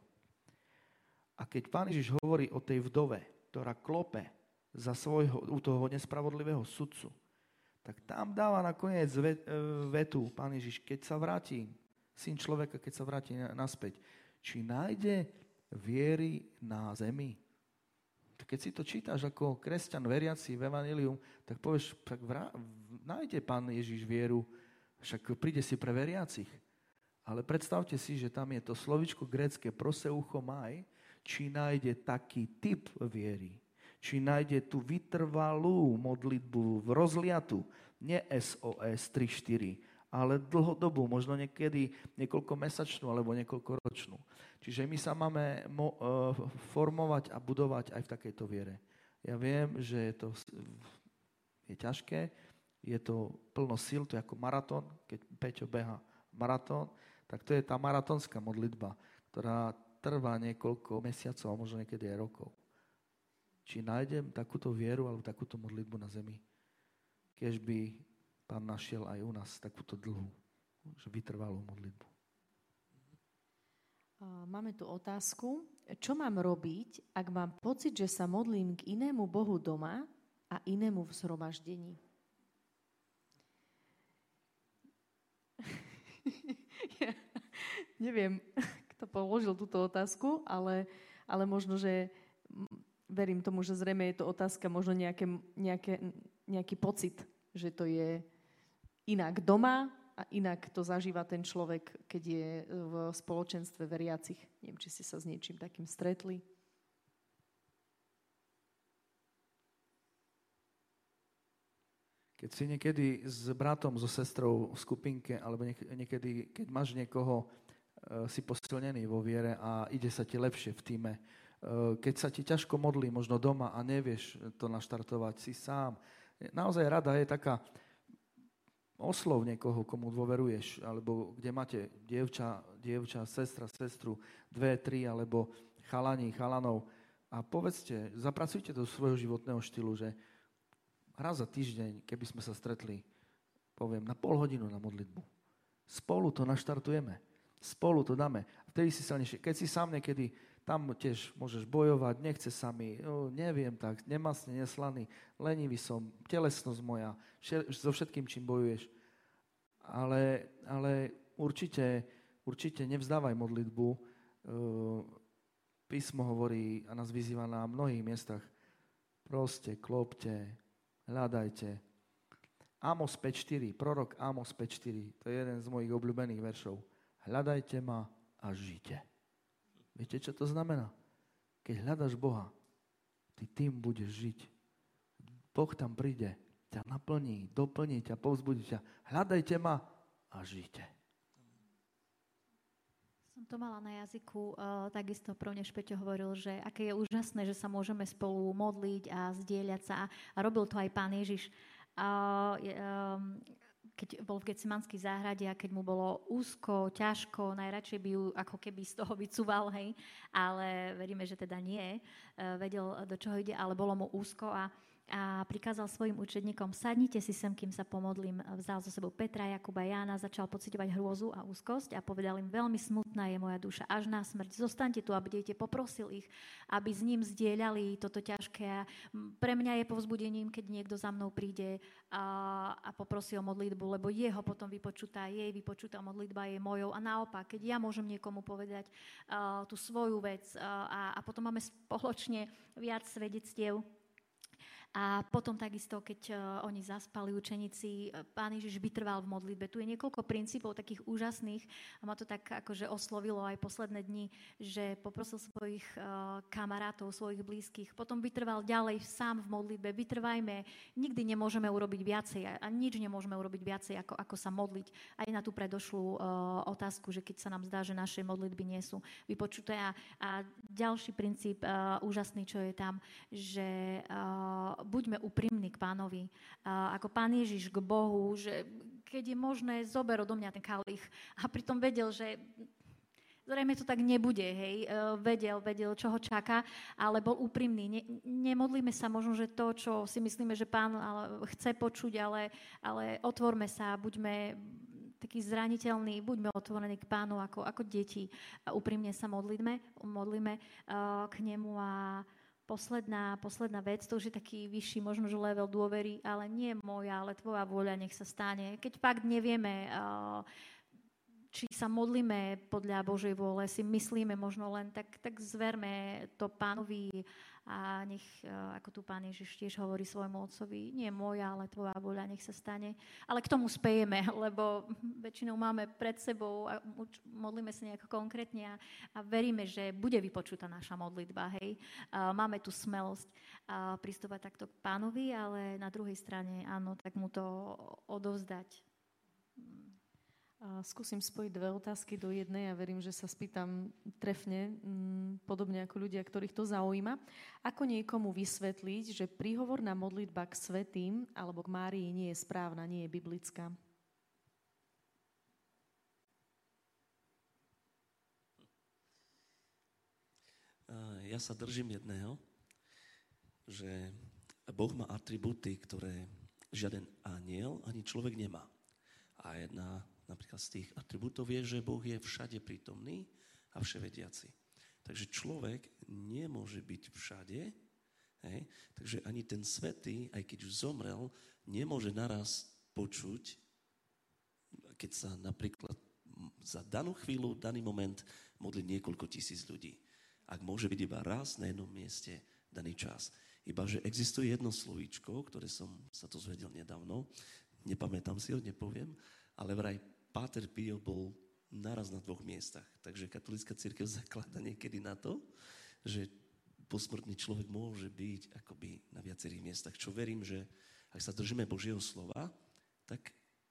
A keď Pán Ježiš hovorí o tej vdove, ktorá klope za u toho nespravodlivého sudcu, tak tam dáva nakoniec vetu Pán Ježiš, keď sa vráti, syn človeka, keď sa vráti naspäť, či nájde viery na zemi. Keď keď si to čítaš ako kresťan veriaci v evanjelium, tak povieš, nájde Pán Ježiš vieru, však príde si pre veriacich. Ale predstavte si, že tam je to slovičko grécke proseuchomai, či nájde taký typ viery, či nájde tú vytrvalú modlitbu, rozliatu, nie SOS 3-4, ale dlhodobú, možno niekedy niekoľkomesačnú alebo niekoľkoročnú. Čiže my sa máme formovať a budovať aj v takejto viere. Ja viem, že je ťažké, je to plno síl, to je ako maratón, keď Peťo beha maratón, tak to je tá maratónska modlitba, ktorá trvá niekoľko mesiacov a možno niekedy aj rokov. Či nájdem takúto vieru alebo takúto modlitbu na zemi, keď by Pán našiel aj u nás takúto dlhú, vytrvalú modlitbu. Máme tu otázku. Čo mám robiť, ak mám pocit, že sa modlím k inému Bohu doma a inému v zhromaždení? Ja neviem, kto položil túto otázku, ale možno, že verím tomu, že zrejme je to otázka, možno nejaký pocit, že to je inak doma a inak to zažíva ten človek, keď je v spoločenstve veriacich. Neviem, či ste sa s niečím takým stretli. Keď si niekedy s bratom, so sestrou v skupinke, alebo niekedy, keď máš niekoho, si posilnený vo viere a ide sa ti lepšie v tíme, keď sa ti ťažko modlí možno doma a nevieš to naštartovať, si sám. Naozaj rada je taká, oslov niekoho, komu dôveruješ, alebo kde máte dievča, sestru, 2, 3, alebo chalanov a povedzte, zapracujte do svojho životného štýlu, že raz za týždeň, keby sme sa stretli, poviem, na pol hodinu na modlitbu. Spolu to naštartujeme, spolu to dáme. Vtedy si silnejšie. Keď si sám niekedy, tam tiež môžeš bojovať, nechce sa mi, neviem tak, nemastne, neslaný, lenivý som, telesnosť moja, so všetkým, čím bojuješ. Ale určite nevzdávaj modlitbu. Písmo hovorí a nás vyzýva na mnohých miestach. Proste, klopte, hľadajte. Amos 5.4, prorok Amos 5.4, to je jeden z mojich obľúbených veršov. Hľadajte ma a žite. Viete, čo to znamená? Keď hľadaš Boha, ty tým budeš žiť. Boh tam príde, ťa naplní, doplní ťa, povzbudí ťa. Hľadajte ma a žite. Som to mala na jazyku, takisto pro mňa Špeťo hovoril, že aké je úžasné, že sa môžeme spolu modliť a zdieľať sa. A robil to aj Pán Ježiš. Keď bol v Getsemanskej záhrade a keď mu bolo úzko, ťažko, najradšej by ju ako keby z toho vycúval, hej, ale veríme, že teda nie, vedel, do čoho ide, ale bolo mu úzko a prikázal svojim učedníkom, sadnite si sem, kým sa pomodlím. Vzal so sebou Petra, Jakuba, Jána, začal pociťovať hrôzu a úzkosť a povedal im, veľmi smutná je moja duša, až na smrť. Zostaňte tu a budete, poprosil ich, aby s ním zdieľali toto ťažké. A pre mňa je povzbudením, keď niekto za mnou príde a poprosí o modlitbu, lebo jeho potom vypočutá, jej vypočutá modlitba je mojou. A naopak, keď ja môžem niekomu povedať tú svoju vec a potom máme spoločne viac svedectiev. A potom takisto, keď oni zaspali učeníci, Pán Ježiš vytrval v modlitbe. Tu je niekoľko princípov takých úžasných a ma to tak akože oslovilo aj posledné dni, že poprosil svojich kamarátov, svojich blízkych. Potom vytrval ďalej sám v modlitbe. Vytrvajme. Nikdy nemôžeme urobiť viacej a nič nemôžeme urobiť viacej, ako sa modliť. Aj na tú predošlú otázku, že keď sa nám zdá, že naše modlitby nie sú vypočuté. A ďalší princíp úžasný, čo je tam, že buďme úprimní k Pánovi, ako Pán Ježiš k Bohu, že keď je možné, zober odo mňa ten kalich. A pritom vedel, že zrejme to tak nebude, hej. Vedel, čo ho čaká, ale bol úprimný. Nemodlíme sa možno, že to, čo si myslíme, že Pán chce počuť, ale otvorme sa, buďme taký zraniteľný, buďme otvorení k Pánu ako deti. A úprimne sa modlíme k nemu a posledná vec, to už je taký vyšší možno, že level dôvery, ale nie moja, ale tvoja vôľa nech sa stane. Keď fakt nevieme, či sa modlíme podľa Božej vôle, si myslíme možno len, tak zverme to Pánovi a nech, ako tu Pán Ježiš tiež hovorí svojmu otcovi, nie moja, ale tvoja voľa, nech sa stane. Ale k tomu spejeme, lebo väčšinou máme pred sebou a modlíme sa nejako konkrétne a veríme, že bude vypočutá naša modlitba. Hej. Máme tu smelosť pristúpať takto k Pánovi, ale na druhej strane, áno, tak mu to odovzdať. Skúsim spojiť dve otázky do jednej a verím, že sa spýtam trefne, podobne ako ľudia, ktorých to zaujíma. Ako niekomu vysvetliť, že príhovorná modlitba k svätým alebo k Márii nie je správna, nie je biblická? Ja sa držím jedného, že Boh má atribúty, ktoré žiaden anjel ani človek nemá. A jedna napríklad z tých atribútov je, že Boh je všade prítomný a vševediaci. Takže človek nemôže byť všade, hej? Takže ani ten svätý, aj keď už zomrel, nemôže naraz počuť, keď sa napríklad za danú chvíľu, daný moment modlí niekoľko tisíc ľudí. Ak môže byť iba raz na jednom mieste daný čas. Iba, že existuje jedno slovíčko, ktoré som sa to zvedel nedávno, nepamätám si ho, nepoviem, ale vraj Páter Pio bol naraz na 2 miestach. Takže katolícka cirkev zaklada niekedy na to, že posmrtný človek môže byť akoby na viacerých miestach. Čo verím, že ak sa držíme Božieho slova, tak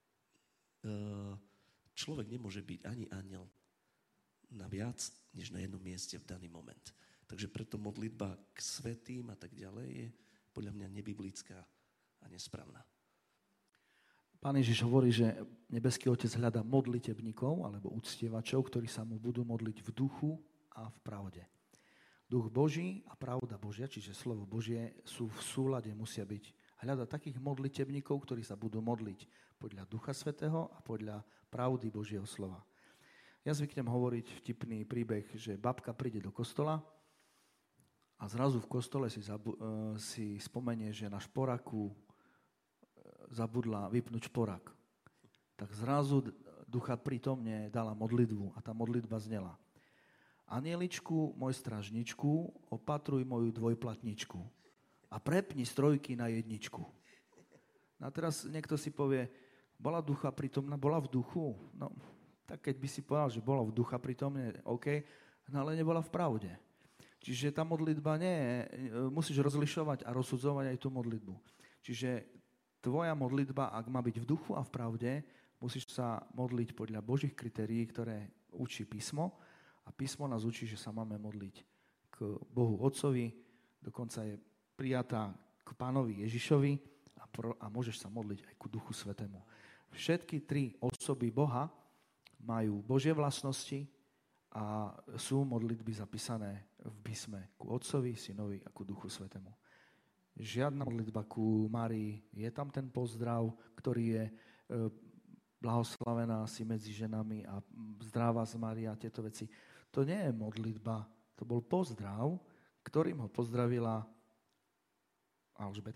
človek nemôže byť ani anjel na viac, než na jednom mieste v daný moment. Takže preto modlitba k svätým a tak ďalej je podľa mňa nebiblická a nesprávna. Pán Ježiš hovorí, že nebeský Otec hľadá modlitebníkov alebo uctievačov, ktorí sa mu budú modliť v duchu a v pravde. Duch Boží a pravda Božia, čiže slovo Božie, sú v súlade, musia byť. Hľada takých modlitebníkov, ktorí sa budú modliť podľa Ducha Svätého a podľa pravdy Božieho slova. Ja zvyknem hovoriť vtipný príbeh, že babka príde do kostola a zrazu v kostole si spomenie, že na šporáku zabudla vypnúť šporák. Tak zrazu ducha prítomne dala modlitbu a tá modlitba znela. Anieličku, môj strážničku, opatruj moju dvojplatničku a prepni z 3 na 1. No a teraz niekto si povie, bola ducha prítomná, bola v duchu? No, tak keď by si povedal, že bola v ducha prítomne, OK, no ale nebola v pravde. Čiže tá modlitba nie je, musíš rozlišovať a rozsudzovať aj tú modlitbu. Čiže tvoja modlitba, ak má byť v duchu a v pravde, musíš sa modliť podľa Božích kritérií, ktoré učí písmo. A písmo nás učí, že sa máme modliť k Bohu Otcovi, dokonca je prijatá k Pánovi Ježišovi a môžeš sa modliť aj ku Duchu Svätému. Všetky 3 osoby Boha majú Božie vlastnosti a sú modlitby zapísané v písme ku Otcovi, Synovi a ku Duchu Svätému. Žiadna modlitba ku Márii, je tam ten pozdrav, ktorý je blahoslavená si medzi ženami a zdravá z Mária, tieto veci. To nie je modlitba, to bol pozdrav, ktorým ho pozdravila Alžbeta.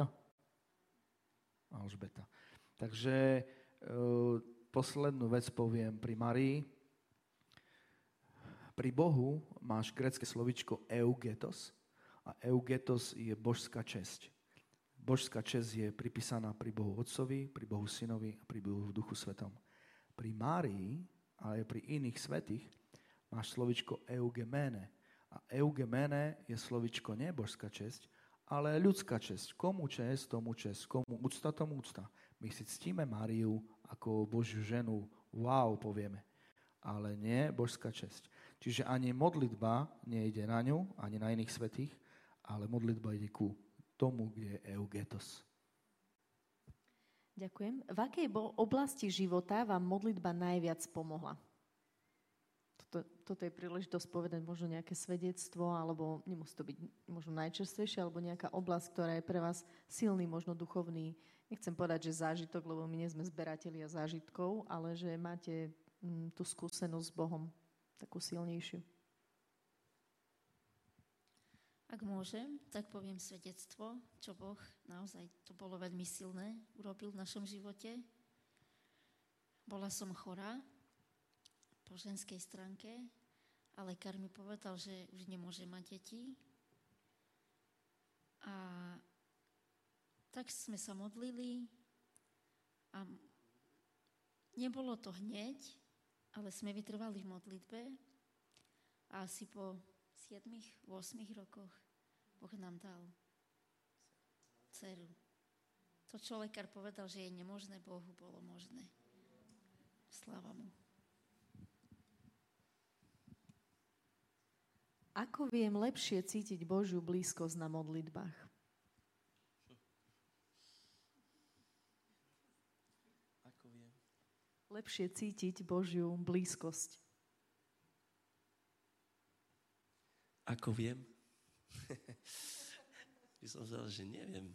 Takže poslednú vec poviem pri Márii. Pri Bohu máš grécke slovíčko eugetos, a eugetos je božská česť. Božská česť je pripísaná pri Bohu Otcovi, pri Bohu Synovi a pri Bohu Duchu Svetom. Pri Márii, ale aj pri iných svätých, máš slovičko eugemene. A eugemene je slovičko nie božská česť, ale ľudská česť. Komu česť, tomu česť. Komu úcta, tomu úcta. My si ctíme Máriu ako Božiu ženu. Wow, povieme. Ale nie božská česť. Čiže ani modlitba nejde na ňu, ani na iných svätých, ale modlitba ide ku tomu, kde je eugetos. Ďakujem. V akej oblasti života vám modlitba najviac pomohla? Toto je príležitosť povedať možno nejaké svedectvo, alebo nemusí to byť možno najčerstvejšie, alebo nejaká oblasť, ktorá je pre vás silný, možno duchovný, nechcem povedať, že zážitok, lebo my nie sme zberatelia zážitkov, ale že máte tú skúsenosť s Bohom takú silnejšiu. Ak môžem, tak poviem svedectvo, čo Boh naozaj, to bolo veľmi silné, urobil v našom živote. Bola som chorá po ženskej stránke a lekár mi povedal, že už nemôže mať deti. A tak sme sa modlili a nebolo to hneď, ale sme vytrvali v modlitbe a asi po 7-8 rokoch Boh nám dal dceru. To, čo lekár povedal, že je nemožné, Bohu bolo možné. Sláva mu. Ako viem lepšie cítiť Božiu blízkosť na modlitbách? Ako viem? Lepšie cítiť Božiu blízkosť. Ako viem? By som povedal, že neviem.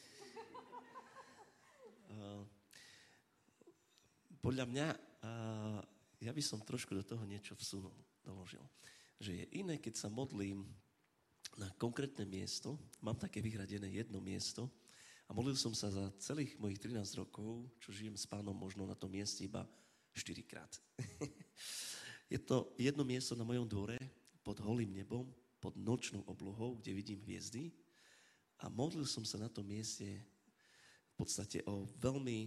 Podľa mňa, ja by som trošku do toho niečo doložil. Že je iné, keď sa modlím na konkrétne miesto, mám také vyhradené jedno miesto a modlil som sa za celých mojich 13 rokov, čo žijem s Pánom možno na tom mieste iba 4-krát. Je to jedno miesto na mojom dvore pod holým nebom, pod nočnou oblohou, kde vidím hviezdy a modlil som sa na tom mieste v podstate o veľmi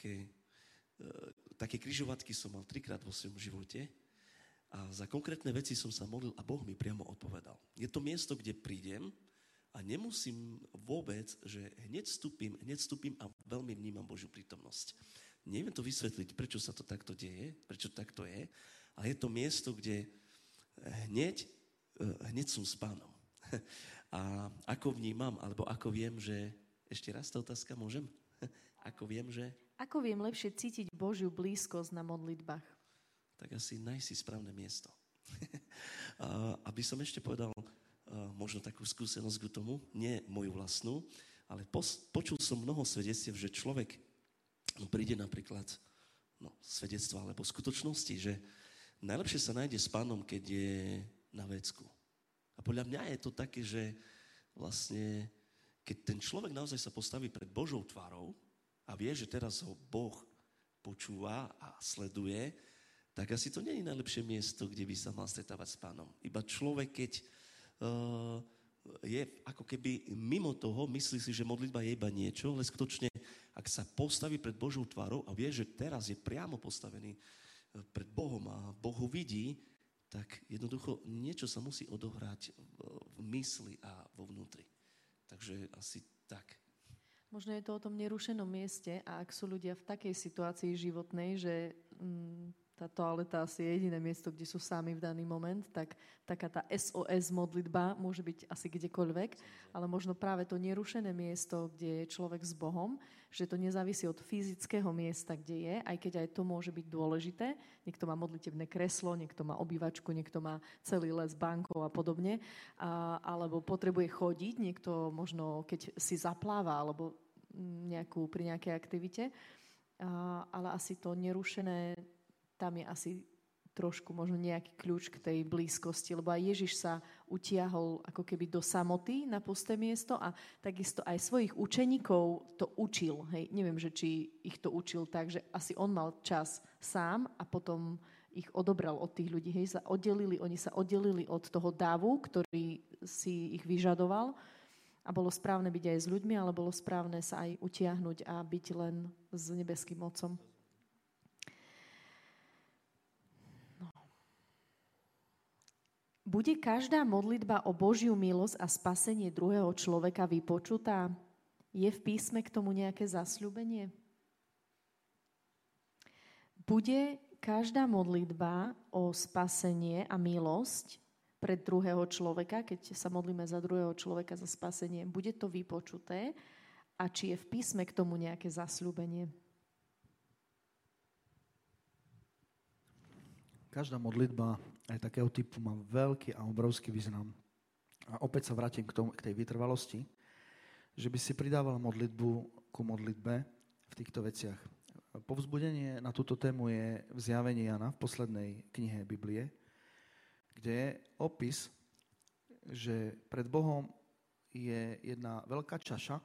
také križovatky som mal 3-krát vo svojom živote a za konkrétne veci som sa modlil a Boh mi priamo odpovedal. Je to miesto, kde prídem a nemusím vôbec, že hneď vstúpim a veľmi vnímam Božiu prítomnosť. Neviem to vysvetliť, prečo sa to takto deje, prečo takto je, ale je to miesto, kde hneď som s Pánom. A ako vnímam, alebo ako viem, že... Ešte raz tá otázka, môžem? Ako viem, že... Ako viem lepšie cítiť Božiu blízkosť na modlitbách? Tak asi nájsť si správne miesto. Aby som ešte povedal možno takú skúsenosť k tomu, nie moju vlastnú, ale počul som mnoho svedectiev, že človek príde napríklad svedectva alebo skutočnosti, že najlepšie sa nájde s Pánom, keď je na vecku. A podľa mňa je to také, že vlastne keď ten človek naozaj sa postaví pred Božou tvárou a vie, že teraz ho Boh počúva a sleduje, tak asi to nie je najlepšie miesto, kde by sa mal stretávať s Pánom. Iba človek, keď je ako keby mimo toho, myslí si, že modlitba je iba niečo, ale skutočne, ak sa postaví pred Božou tvárou a vie, že teraz je priamo postavený pred Bohom a Boh ho vidí, tak jednoducho niečo sa musí odohrať v mysli a vo vnútri. Takže asi tak. Možno je to o tom nerušenom mieste a ak sú ľudia v takej situácii životnej, že tá toaleta asi je jediné miesto, kde sú sami v daný moment, tak taká tá SOS modlitba môže byť asi kdekoľvek, ale možno práve to nerušené miesto, kde je človek s Bohom, že to nezávisí od fyzického miesta, kde je, aj keď aj to môže byť dôležité. Niekto má modlitebné kreslo, niekto má obývačku, niekto má celý les bankov a podobne, alebo potrebuje chodiť, niekto možno keď si zapláva, alebo pri nejakej aktivite, ale asi to nerušené, tam je asi trošku možno nejaký kľúč k tej blízkosti, lebo aj Ježiš sa utiahol ako keby do samoty na pusté miesto a takisto aj svojich učeníkov to učil. Hej. Neviem, že či ich to učil tak, že asi on mal čas sám a potom ich odobral od tých ľudí. Hej. Oni sa oddelili od toho davu, ktorý si ich vyžadoval. A bolo správne byť aj s ľuďmi, ale bolo správne sa aj utiahnuť a byť len s nebeským Otcom. No. Bude každá modlitba o Božiu milosť a spasenie druhého človeka vypočutá? Je v písme k tomu nejaké zasľúbenie? Bude každá modlitba o spasenie a milosť pre druhého človeka, keď sa modlíme za druhého človeka za spasenie, bude to vypočuté a či je v písme k tomu nejaké zasľúbenie? Každá modlitba aj takého typu má veľký a obrovský význam. A opäť sa vrátim k tej vytrvalosti, že by si pridával modlitbu ku modlitbe v týchto veciach. Povzbudenie na túto tému je v Zjavení Jana v poslednej knihe Biblie, kde je opis, že pred Bohom je jedna veľká čaša,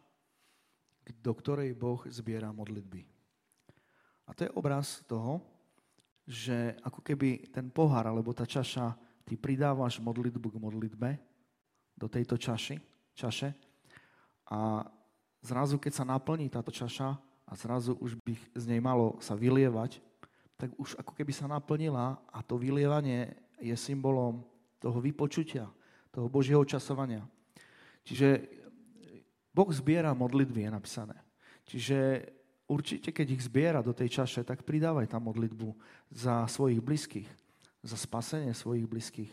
do ktorej Boh zbiera modlitby. A to je obraz toho, že ako keby ten pohár alebo tá čaša, ty pridávaš modlitbu k modlitbe do tejto čaše a zrazu, keď sa naplní táto čaša a zrazu už by z nej malo sa vylievať, tak už ako keby sa naplnila a to vylievanie je symbolom toho vypočutia, toho Božieho časovania. Čiže Boh zbiera modlitby, je napísané. Čiže určite, keď ich zbiera do tej čaše, tak pridávaj tam modlitbu za svojich blízkych, za spasenie svojich blízkych.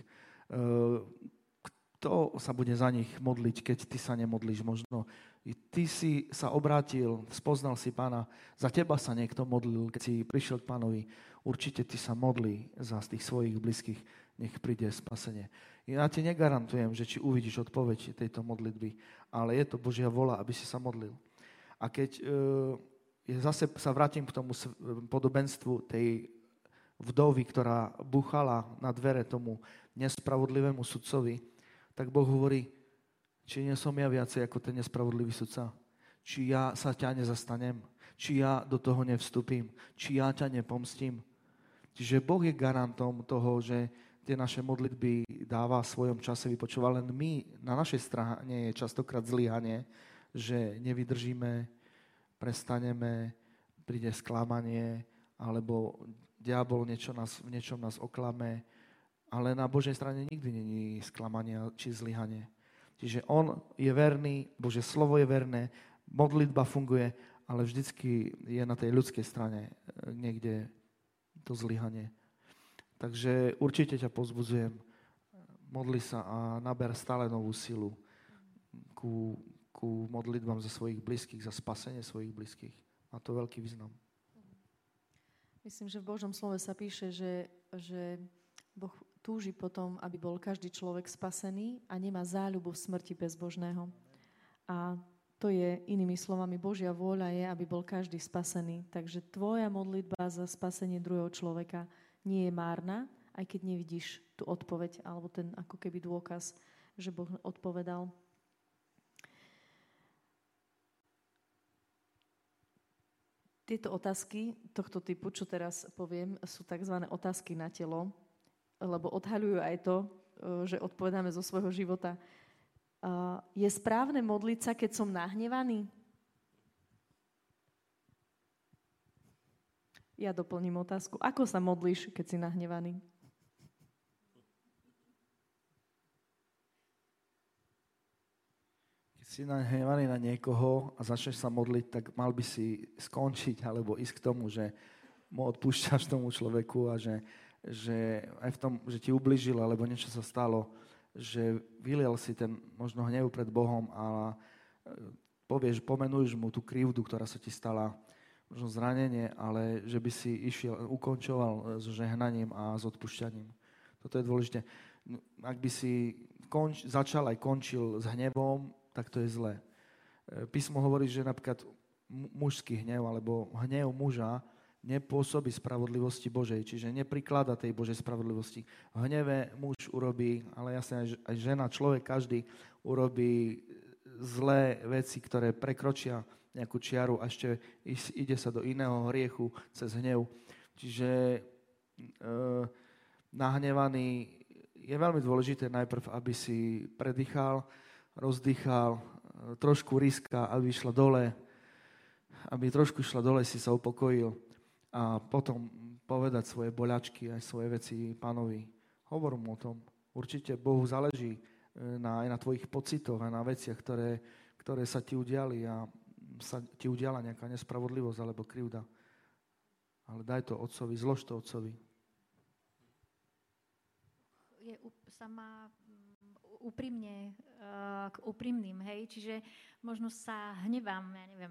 Kto sa bude za nich modliť, keď ty sa nemodlíš? Možno ty si sa obrátil, spoznal si Pána, za teba sa niekto modlil, keď si prišiel k Pánovi. Určite ty sa modlí za tých svojich blízkych, nech príde spasenie. Ja ti negarantujem, že či uvidíš odpoveď tejto modlitby, ale je to Božia vôľa, aby si sa modlil. A keď zase sa vrátim k tomu podobenstvu tej vdovy, ktorá búchala na dvere tomu nespravodlivému sudcovi, tak Boh hovorí, či nie som ja viacej ako ten nespravodlivý sudca, či ja sa ťa nezastanem, či ja do toho nevstúpim, či ja ťa nepomstím. Čiže Boh je garantom toho, že tie naše modlitby dáva v svojom čase vypočúva, len my na našej strane je častokrát zlyhanie, že nevydržíme, prestaneme, príde sklamanie, alebo diabol v niečom nás oklame, ale na Božej strane nikdy není sklamanie či zlyhanie. Čiže on je verný, Božie slovo je verné, modlitba funguje, ale vždycky je na tej ľudskej strane niekde to zlyhanie. Takže určite ťa povzbudzujem, modli sa a naber stále novú silu ku modlitbám za svojich blízkych, za spasenie svojich blízkych. Má to veľký význam. Myslím, že v Božom slove sa píše, že Boh túži potom, aby bol každý človek spasený a nemá záľubu v smrti bezbožného. A to je, inými slovami, Božia vôľa je, aby bol každý spasený. Takže tvoja modlitba za spasenie druhého človeka nie je márna, aj keď nevidíš tú odpoveď alebo ten ako keby dôkaz, že Boh odpovedal. Tieto otázky tohto typu, čo teraz poviem, sú tzv. Otázky na telo, lebo odhaľujú aj to, že odpovedáme zo svojho života. Je správne modliť sa, keď som nahnevaný? Ja doplním otázku. Ako sa modlíš, keď si nahnevaný? Keď si nahnevaný na niekoho a začneš sa modliť, tak mal by si skončiť alebo ísť k tomu, že mu odpúšťaš tomu človeku a že aj v tom, že ti ublížil alebo niečo sa stalo, že vyliel si ten možno hnev pred Bohom a pomenuješ mu tú krivdu, ktorá sa ti stala, možno zranenie, ale že by si ukončoval s žehnaním a s odpúšťaním. Toto je dôležité. Ak by si začal aj končil s hnevom, tak to je zlé. Písmo hovorí, že napríklad mužský hnev alebo hnev muža nepôsobí spravodlivosti Božej, čiže neprikláda tej Božej spravodlivosti. V hneve muž urobí, ale jasne aj žena, človek, každý urobí zlé veci, ktoré prekročia nejakú čiaru a ešte ide sa do iného hriechu cez hnev. Čiže nahnevaný je veľmi dôležité najprv, aby si predýchal, rozdýchal, trošku riska, aby išla dole, aby trošku išla dole, si sa upokojil a potom povedať svoje boľačky aj svoje veci Pánovi. Hovor mu o tom. Určite Bohu záleží aj na tvojich pocitoch a na veciach, ktoré sa ti udiali a sa ti udiala nejaká nespravodlivosť alebo krivda. Ale daj to otcovi, zlož to otcovi. Sa má úprimne k úprimným, hej? Čiže možno sa hnevám, ja neviem,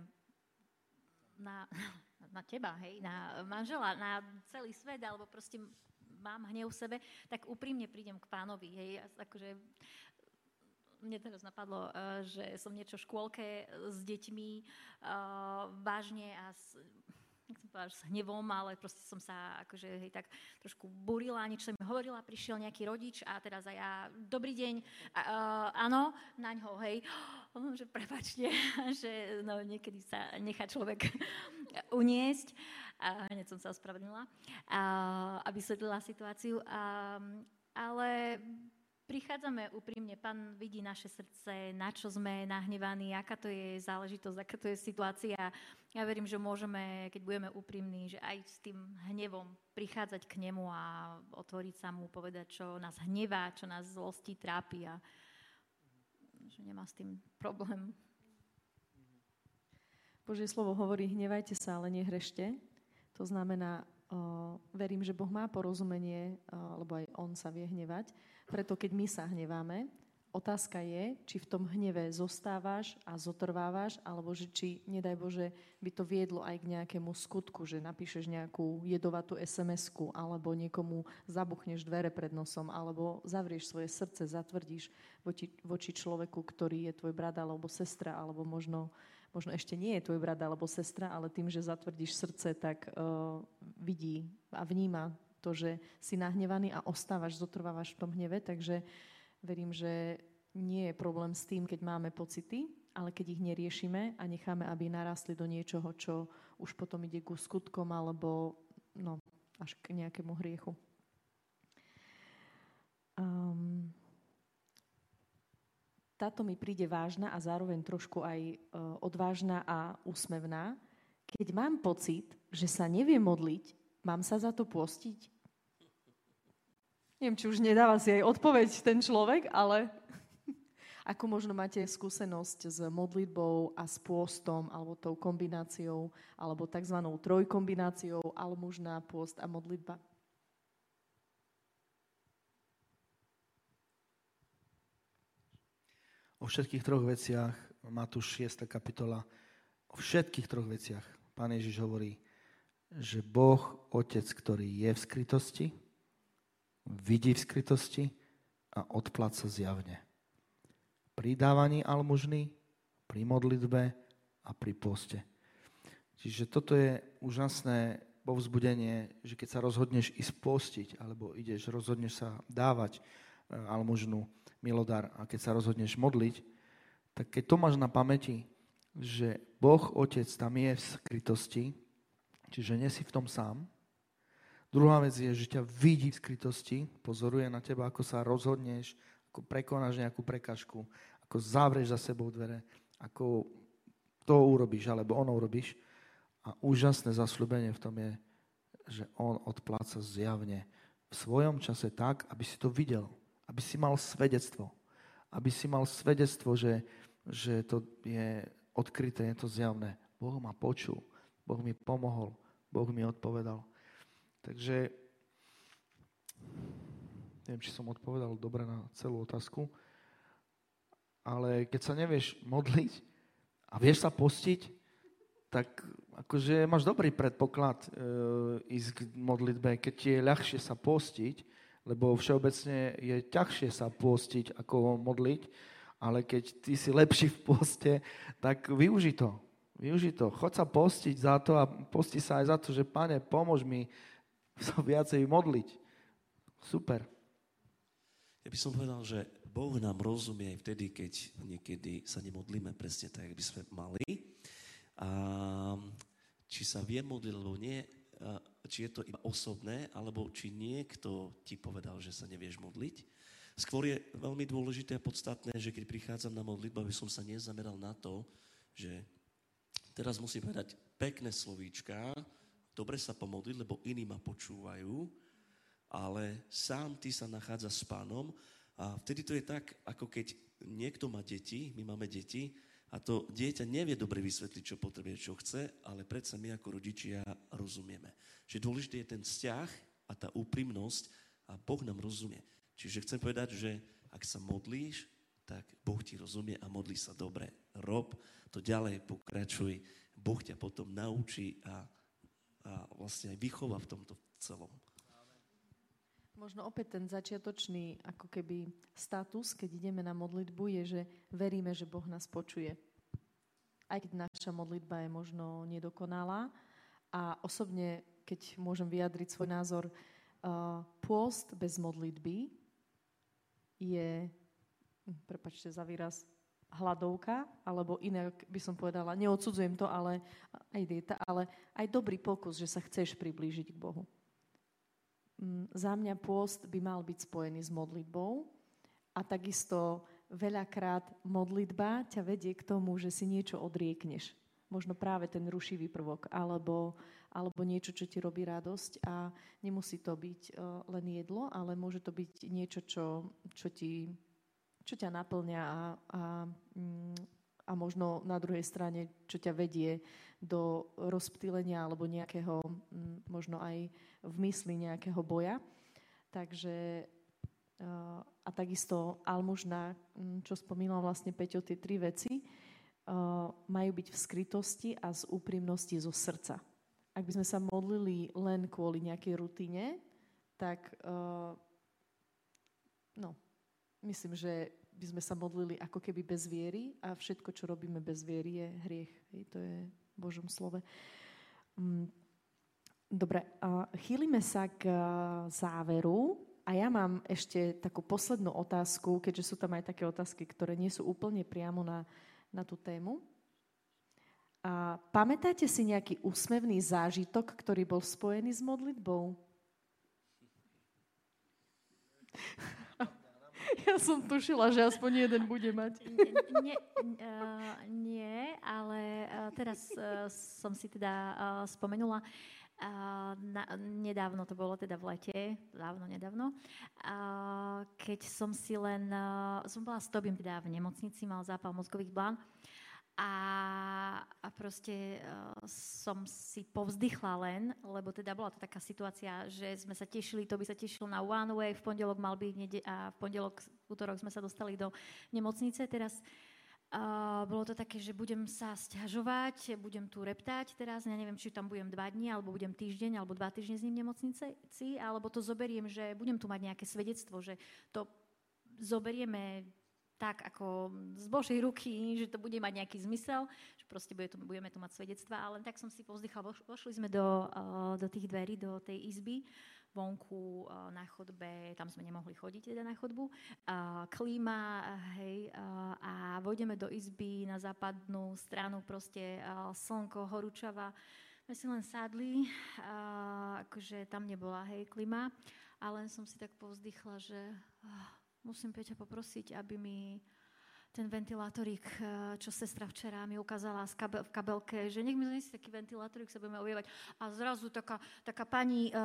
na teba, hej? Na manžela, na celý svet, alebo proste mám hnev v sebe, tak úprimne prídem k Pánovi, hej? Akože mne teraz napadlo, že som niečo v škôlke s deťmi vážne a nechcem povedať, s hnevom, ale proste som sa akože tak trošku burila, niečo som mi hovorila, prišiel nejaký rodič a teraz aj ja, dobrý deň, áno, naňho, hej, že prepáčte, že no, niekedy sa nechá človek uniesť A hneď som sa ospravedlnila a vysvetlila situáciu. Ale prichádzame úprimne, Pán vidí naše srdce, na čo sme nahnevaní, aká to je záležitosť, aká to je situácia. Ja verím, že môžeme, keď budeme úprimní, že aj s tým hnevom prichádzať k nemu a otvoriť sa mu, povedať, čo nás hnevá, čo nás zlostí, trápi a že nemá s tým problém. Božie slovo hovorí, hnevajte sa, ale nehrešte. To znamená, verím, že Boh má porozumenie, lebo aj on sa vie hnevať. Preto keď my sa hneváme, otázka je, či v tom hneve zostávaš a zotrvávaš, alebo že či, nedaj Bože, by to viedlo aj k nejakému skutku, že napíšeš nejakú jedovatú SMS-ku, alebo niekomu zabuchneš dvere pred nosom, alebo zavrieš svoje srdce, zatvrdíš voči človeku, ktorý je tvoj brat alebo sestra, alebo možno ešte nie je tvoj brat alebo sestra, ale tým, že zatvrdíš srdce, tak vidí a vníma to, že si nahnevaný a ostávaš, zotrvávaš v tom hneve. Takže verím, že nie je problém s tým, keď máme pocity, ale keď ich neriešime a necháme, aby narastli do niečoho, čo už potom ide ku skutkom alebo až k nejakému hriechu. Táto mi príde vážna a zároveň trošku aj odvážna a úsmevná. Keď mám pocit, že sa neviem modliť, mám sa za to postiť? Neviem, či už nedáva si aj odpoveď ten človek, ale ako možno máte skúsenosť s modlitbou a s pôstom, alebo tou kombináciou, alebo takzvanou trojkombináciou, almužná, pôst a modlitba? O všetkých troch veciach, Matúš 6. kapitola, o všetkých troch veciach Pán Ježiš hovorí, že Boh, Otec, ktorý je v skrytosti, vidí v skrytosti a odpláca zjavne. Pri dávaní almužny, pri modlitbe a pri poste. Čiže toto je úžasné povzbudenie, že keď sa rozhodneš ísť postiť, alebo rozhodneš sa dávať almužnu, milodar, a keď sa rozhodneš modliť, tak keď to máš na pamäti, že Boh, Otec tam je v skrytosti, čiže nie si v tom sám. Druhá vec je, že ťa vidí v skrytosti, pozoruje na teba, ako sa rozhodneš, ako prekonáš nejakú prekažku, ako zavrieš za sebou dvere, ako to urobíš, alebo ono urobíš. A úžasné zasľúbenie v tom je, že on odpláca zjavne v svojom čase tak, aby si to videl. Aby si mal svedectvo. Aby si mal svedectvo, že to je odkryté, je to zjavné. Boh ma počul, Boh mi pomohol, Boh mi odpovedal. Takže neviem, či som odpovedal dobre na celú otázku, ale keď sa nevieš modliť a vieš sa postiť, tak akože máš dobrý predpoklad ísť k modlitbe, keď ti je ľahšie sa postiť, lebo všeobecne je ťažšie sa pôstiť, ako modliť, ale keď ty si lepší v poste, tak využi to. Chod sa postiť za to a posti sa aj za to, že Pane, pomôž mi sa viacej modliť. Super. Ja by som povedal, že Boh nám rozumie aj vtedy, keď niekedy sa nemodlíme presne tak, jak by sme mali. A či sa vie modliť, alebo nie, či je to iba osobné, alebo či niekto ti povedal, že sa nevieš modliť. Skôr je veľmi dôležité a podstatné, že keď prichádzam na modlitbu, aby som sa nezameral na to, že teraz musím povedať pekné slovíčka, dobre sa pomodliť, lebo iní ma počúvajú, ale sám ty sa nachádza s Pánom a vtedy to je tak, ako keď niekto má deti, my máme deti, a to dieťa nevie dobre vysvetliť, čo potrebuje, čo chce, ale predsa my ako rodičia rozumieme. Že dôležitý je ten vzťah a tá úprimnosť a Boh nám rozumie. Čiže chcem povedať, že ak sa modlíš, tak Boh ti rozumie a modlí sa dobre. Rob to ďalej, pokračuj. Boh ťa potom naučí a vlastne aj vychová v tomto celom. Možno opäť ten začiatočný ako keby status, keď ideme na modlitbu, je, že veríme, že Boh nás počuje. Aj keď naša modlitba je možno nedokonalá. A osobne, keď môžem vyjadriť svoj názor, pôst bez modlitby je, prepáčte za výraz, hladovka, alebo inak by som povedala, neodsudzujem to, ale aj dieta, ale aj dobrý pokus, že sa chceš priblížiť k Bohu. Za mňa pôst by mal byť spojený s modlitbou a takisto veľakrát modlitba ťa vedie k tomu, že si niečo odriekneš. Možno práve ten rušivý prvok, alebo niečo, čo ti robí radosť a nemusí to byť len jedlo, ale môže to byť niečo, čo ťa naplňa a možno na druhej strane, čo ťa vedie do rozptýlenia alebo nejakého, možno aj v mysli nejakého boja. Takže a takisto almužna, čo spomínal vlastne Peťo, tie 3 veci, majú byť v skrytosti a z úprimnosti zo srdca. Ak by sme sa modlili len kvôli nejakej rutine, tak myslím, že by sme sa modlili ako keby bez viery a všetko, čo robíme bez viery, je hriech. To je v Božom slove. Dobre, chýlime sa k záveru a ja mám ešte takú poslednú otázku, keďže sú tam aj také otázky, ktoré nie sú úplne priamo na tú tému. A pamätáte si nejaký úsmevný zážitok, ktorý bol spojený s modlitbou? Ja som tušila, že aspoň jeden bude mať. Nie, ale teraz som si teda spomenula, nedávno to bolo, teda v lete, nedávno, keď som bola s Tobím teda v nemocnici, mal zápal mozgových blán a proste som si povzdychla len, lebo teda bola to taká situácia, že sme sa tešili, Toby sa tešil na One Way, v pondelok mal byť a v útorok sme sa dostali do nemocnice. Teraz bolo to také, že budem sa sťažovať, budem tu reptať teraz, ja neviem, či tam budem 2 dni, alebo budem týždeň, alebo 2 týždne s ním v nemocnici, alebo to zoberiem, že budem tu mať nejaké svedectvo, že to zoberieme tak ako z Božej ruky, že to bude mať nejaký zmysel, že proste budeme tu mať svedectva, ale tak som si povzdychala, vošli sme do tých dverí, do tej izby, vonku na chodbe, tam sme nemohli chodiť teda na chodbu, klíma, a vojdeme do izby na západnú stranu, proste slnko, horúčava, my si len sadli, akože tam nebola, klíma, ale som si tak povzdychla, že musím Peťa poprosiť, aby mi ten ventilátorik, čo sestra včera mi ukázala v kabelke, že nech mi donesie taký ventilátorik, sa budeme ovievať. A zrazu taká pani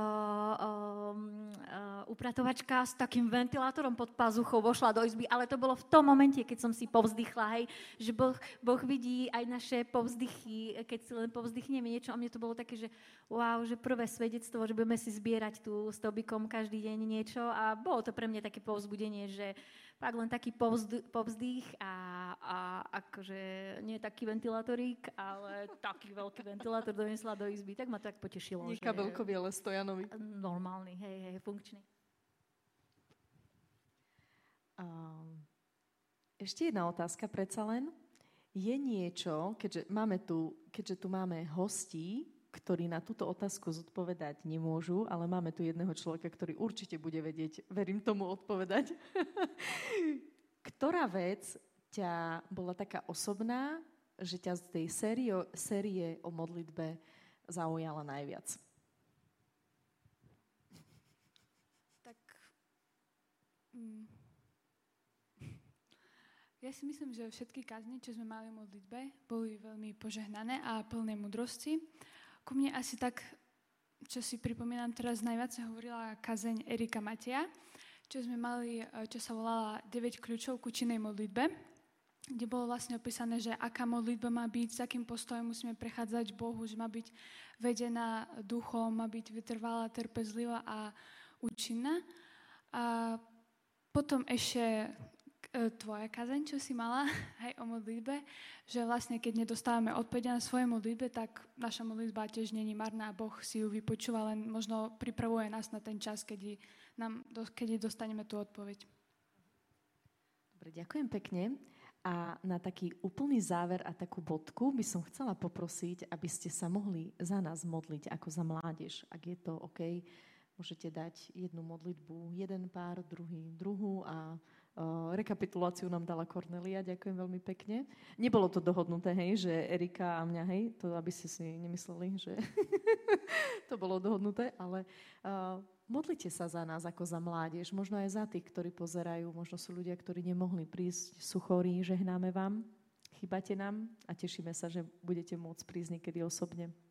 upratovačka s takým ventilátorom pod pazuchou vošla do izby, ale to bolo v tom momente, keď som si povzdychla, že Boh vidí aj naše povzdychy, keď si len povzdychneme niečo. A mne to bolo také, že wow, že prvé svedectvo, že budeme si zbierať tu s Tobikom každý deň niečo a bolo to pre mňa také povzbudenie, že pak len taký povzdych a akože nie taký ventilátorík, ale taký veľký ventilátor donesla do izby, tak ma tak potešilo. Nie kabelkový, ale stojanový. Normálny, funkčný. Ešte jedna otázka predsa len. Je niečo, keďže tu máme hostí, ktorí na túto otázku zodpovedať nemôžu, ale máme tu jedného človeka, ktorý určite bude vedieť, verím tomu, odpovedať. Ktorá vec ťa bola taká osobná, že ťa z tej série o modlitbe zaujala najviac? Tak ja si myslím, že všetky kázne, čo sme mali v modlitbe, boli veľmi požehnané a plné múdrosti. Ku mne asi tak, čo si pripomínam teraz, najviac sa hovorila kazeň Erika Mateja, čo sme mali, čo sa volala 9 kľúčov ku činnej modlitbe, kde bolo vlastne opísané, že aká modlitba má byť, s akým postojom musíme prechádzať Bohu, že má byť vedená duchom, má byť vytrvalá, trpezlivá a účinná. A potom ešte tvoja kazeň, čo si mala aj o modlitbe, že vlastne keď nedostávame odpoveď na svoje modlitbe, tak naša modlitba tiež není marná, Boh si ju vypočúva, len možno pripravuje nás na ten čas, kedy dostaneme tú odpoveď. Dobre, ďakujem pekne. A na taký úplný záver a takú bodku by som chcela poprosiť, aby ste sa mohli za nás modliť ako za mládež. Ak je to OK, môžete dať jednu modlitbu, jeden pár, druhú a rekapituláciu nám dala Kornélia, ďakujem veľmi pekne. Nebolo to dohodnuté, hej, že Erika a mňa, hej, to aby ste si nemysleli, že to bolo dohodnuté, ale modlite sa za nás ako za mládež, možno aj za tých, ktorí pozerajú, možno sú ľudia, ktorí nemohli prísť, sú chorí, žehnáme vám, chýbate nám a tešíme sa, že budete môcť prísť niekedy osobne.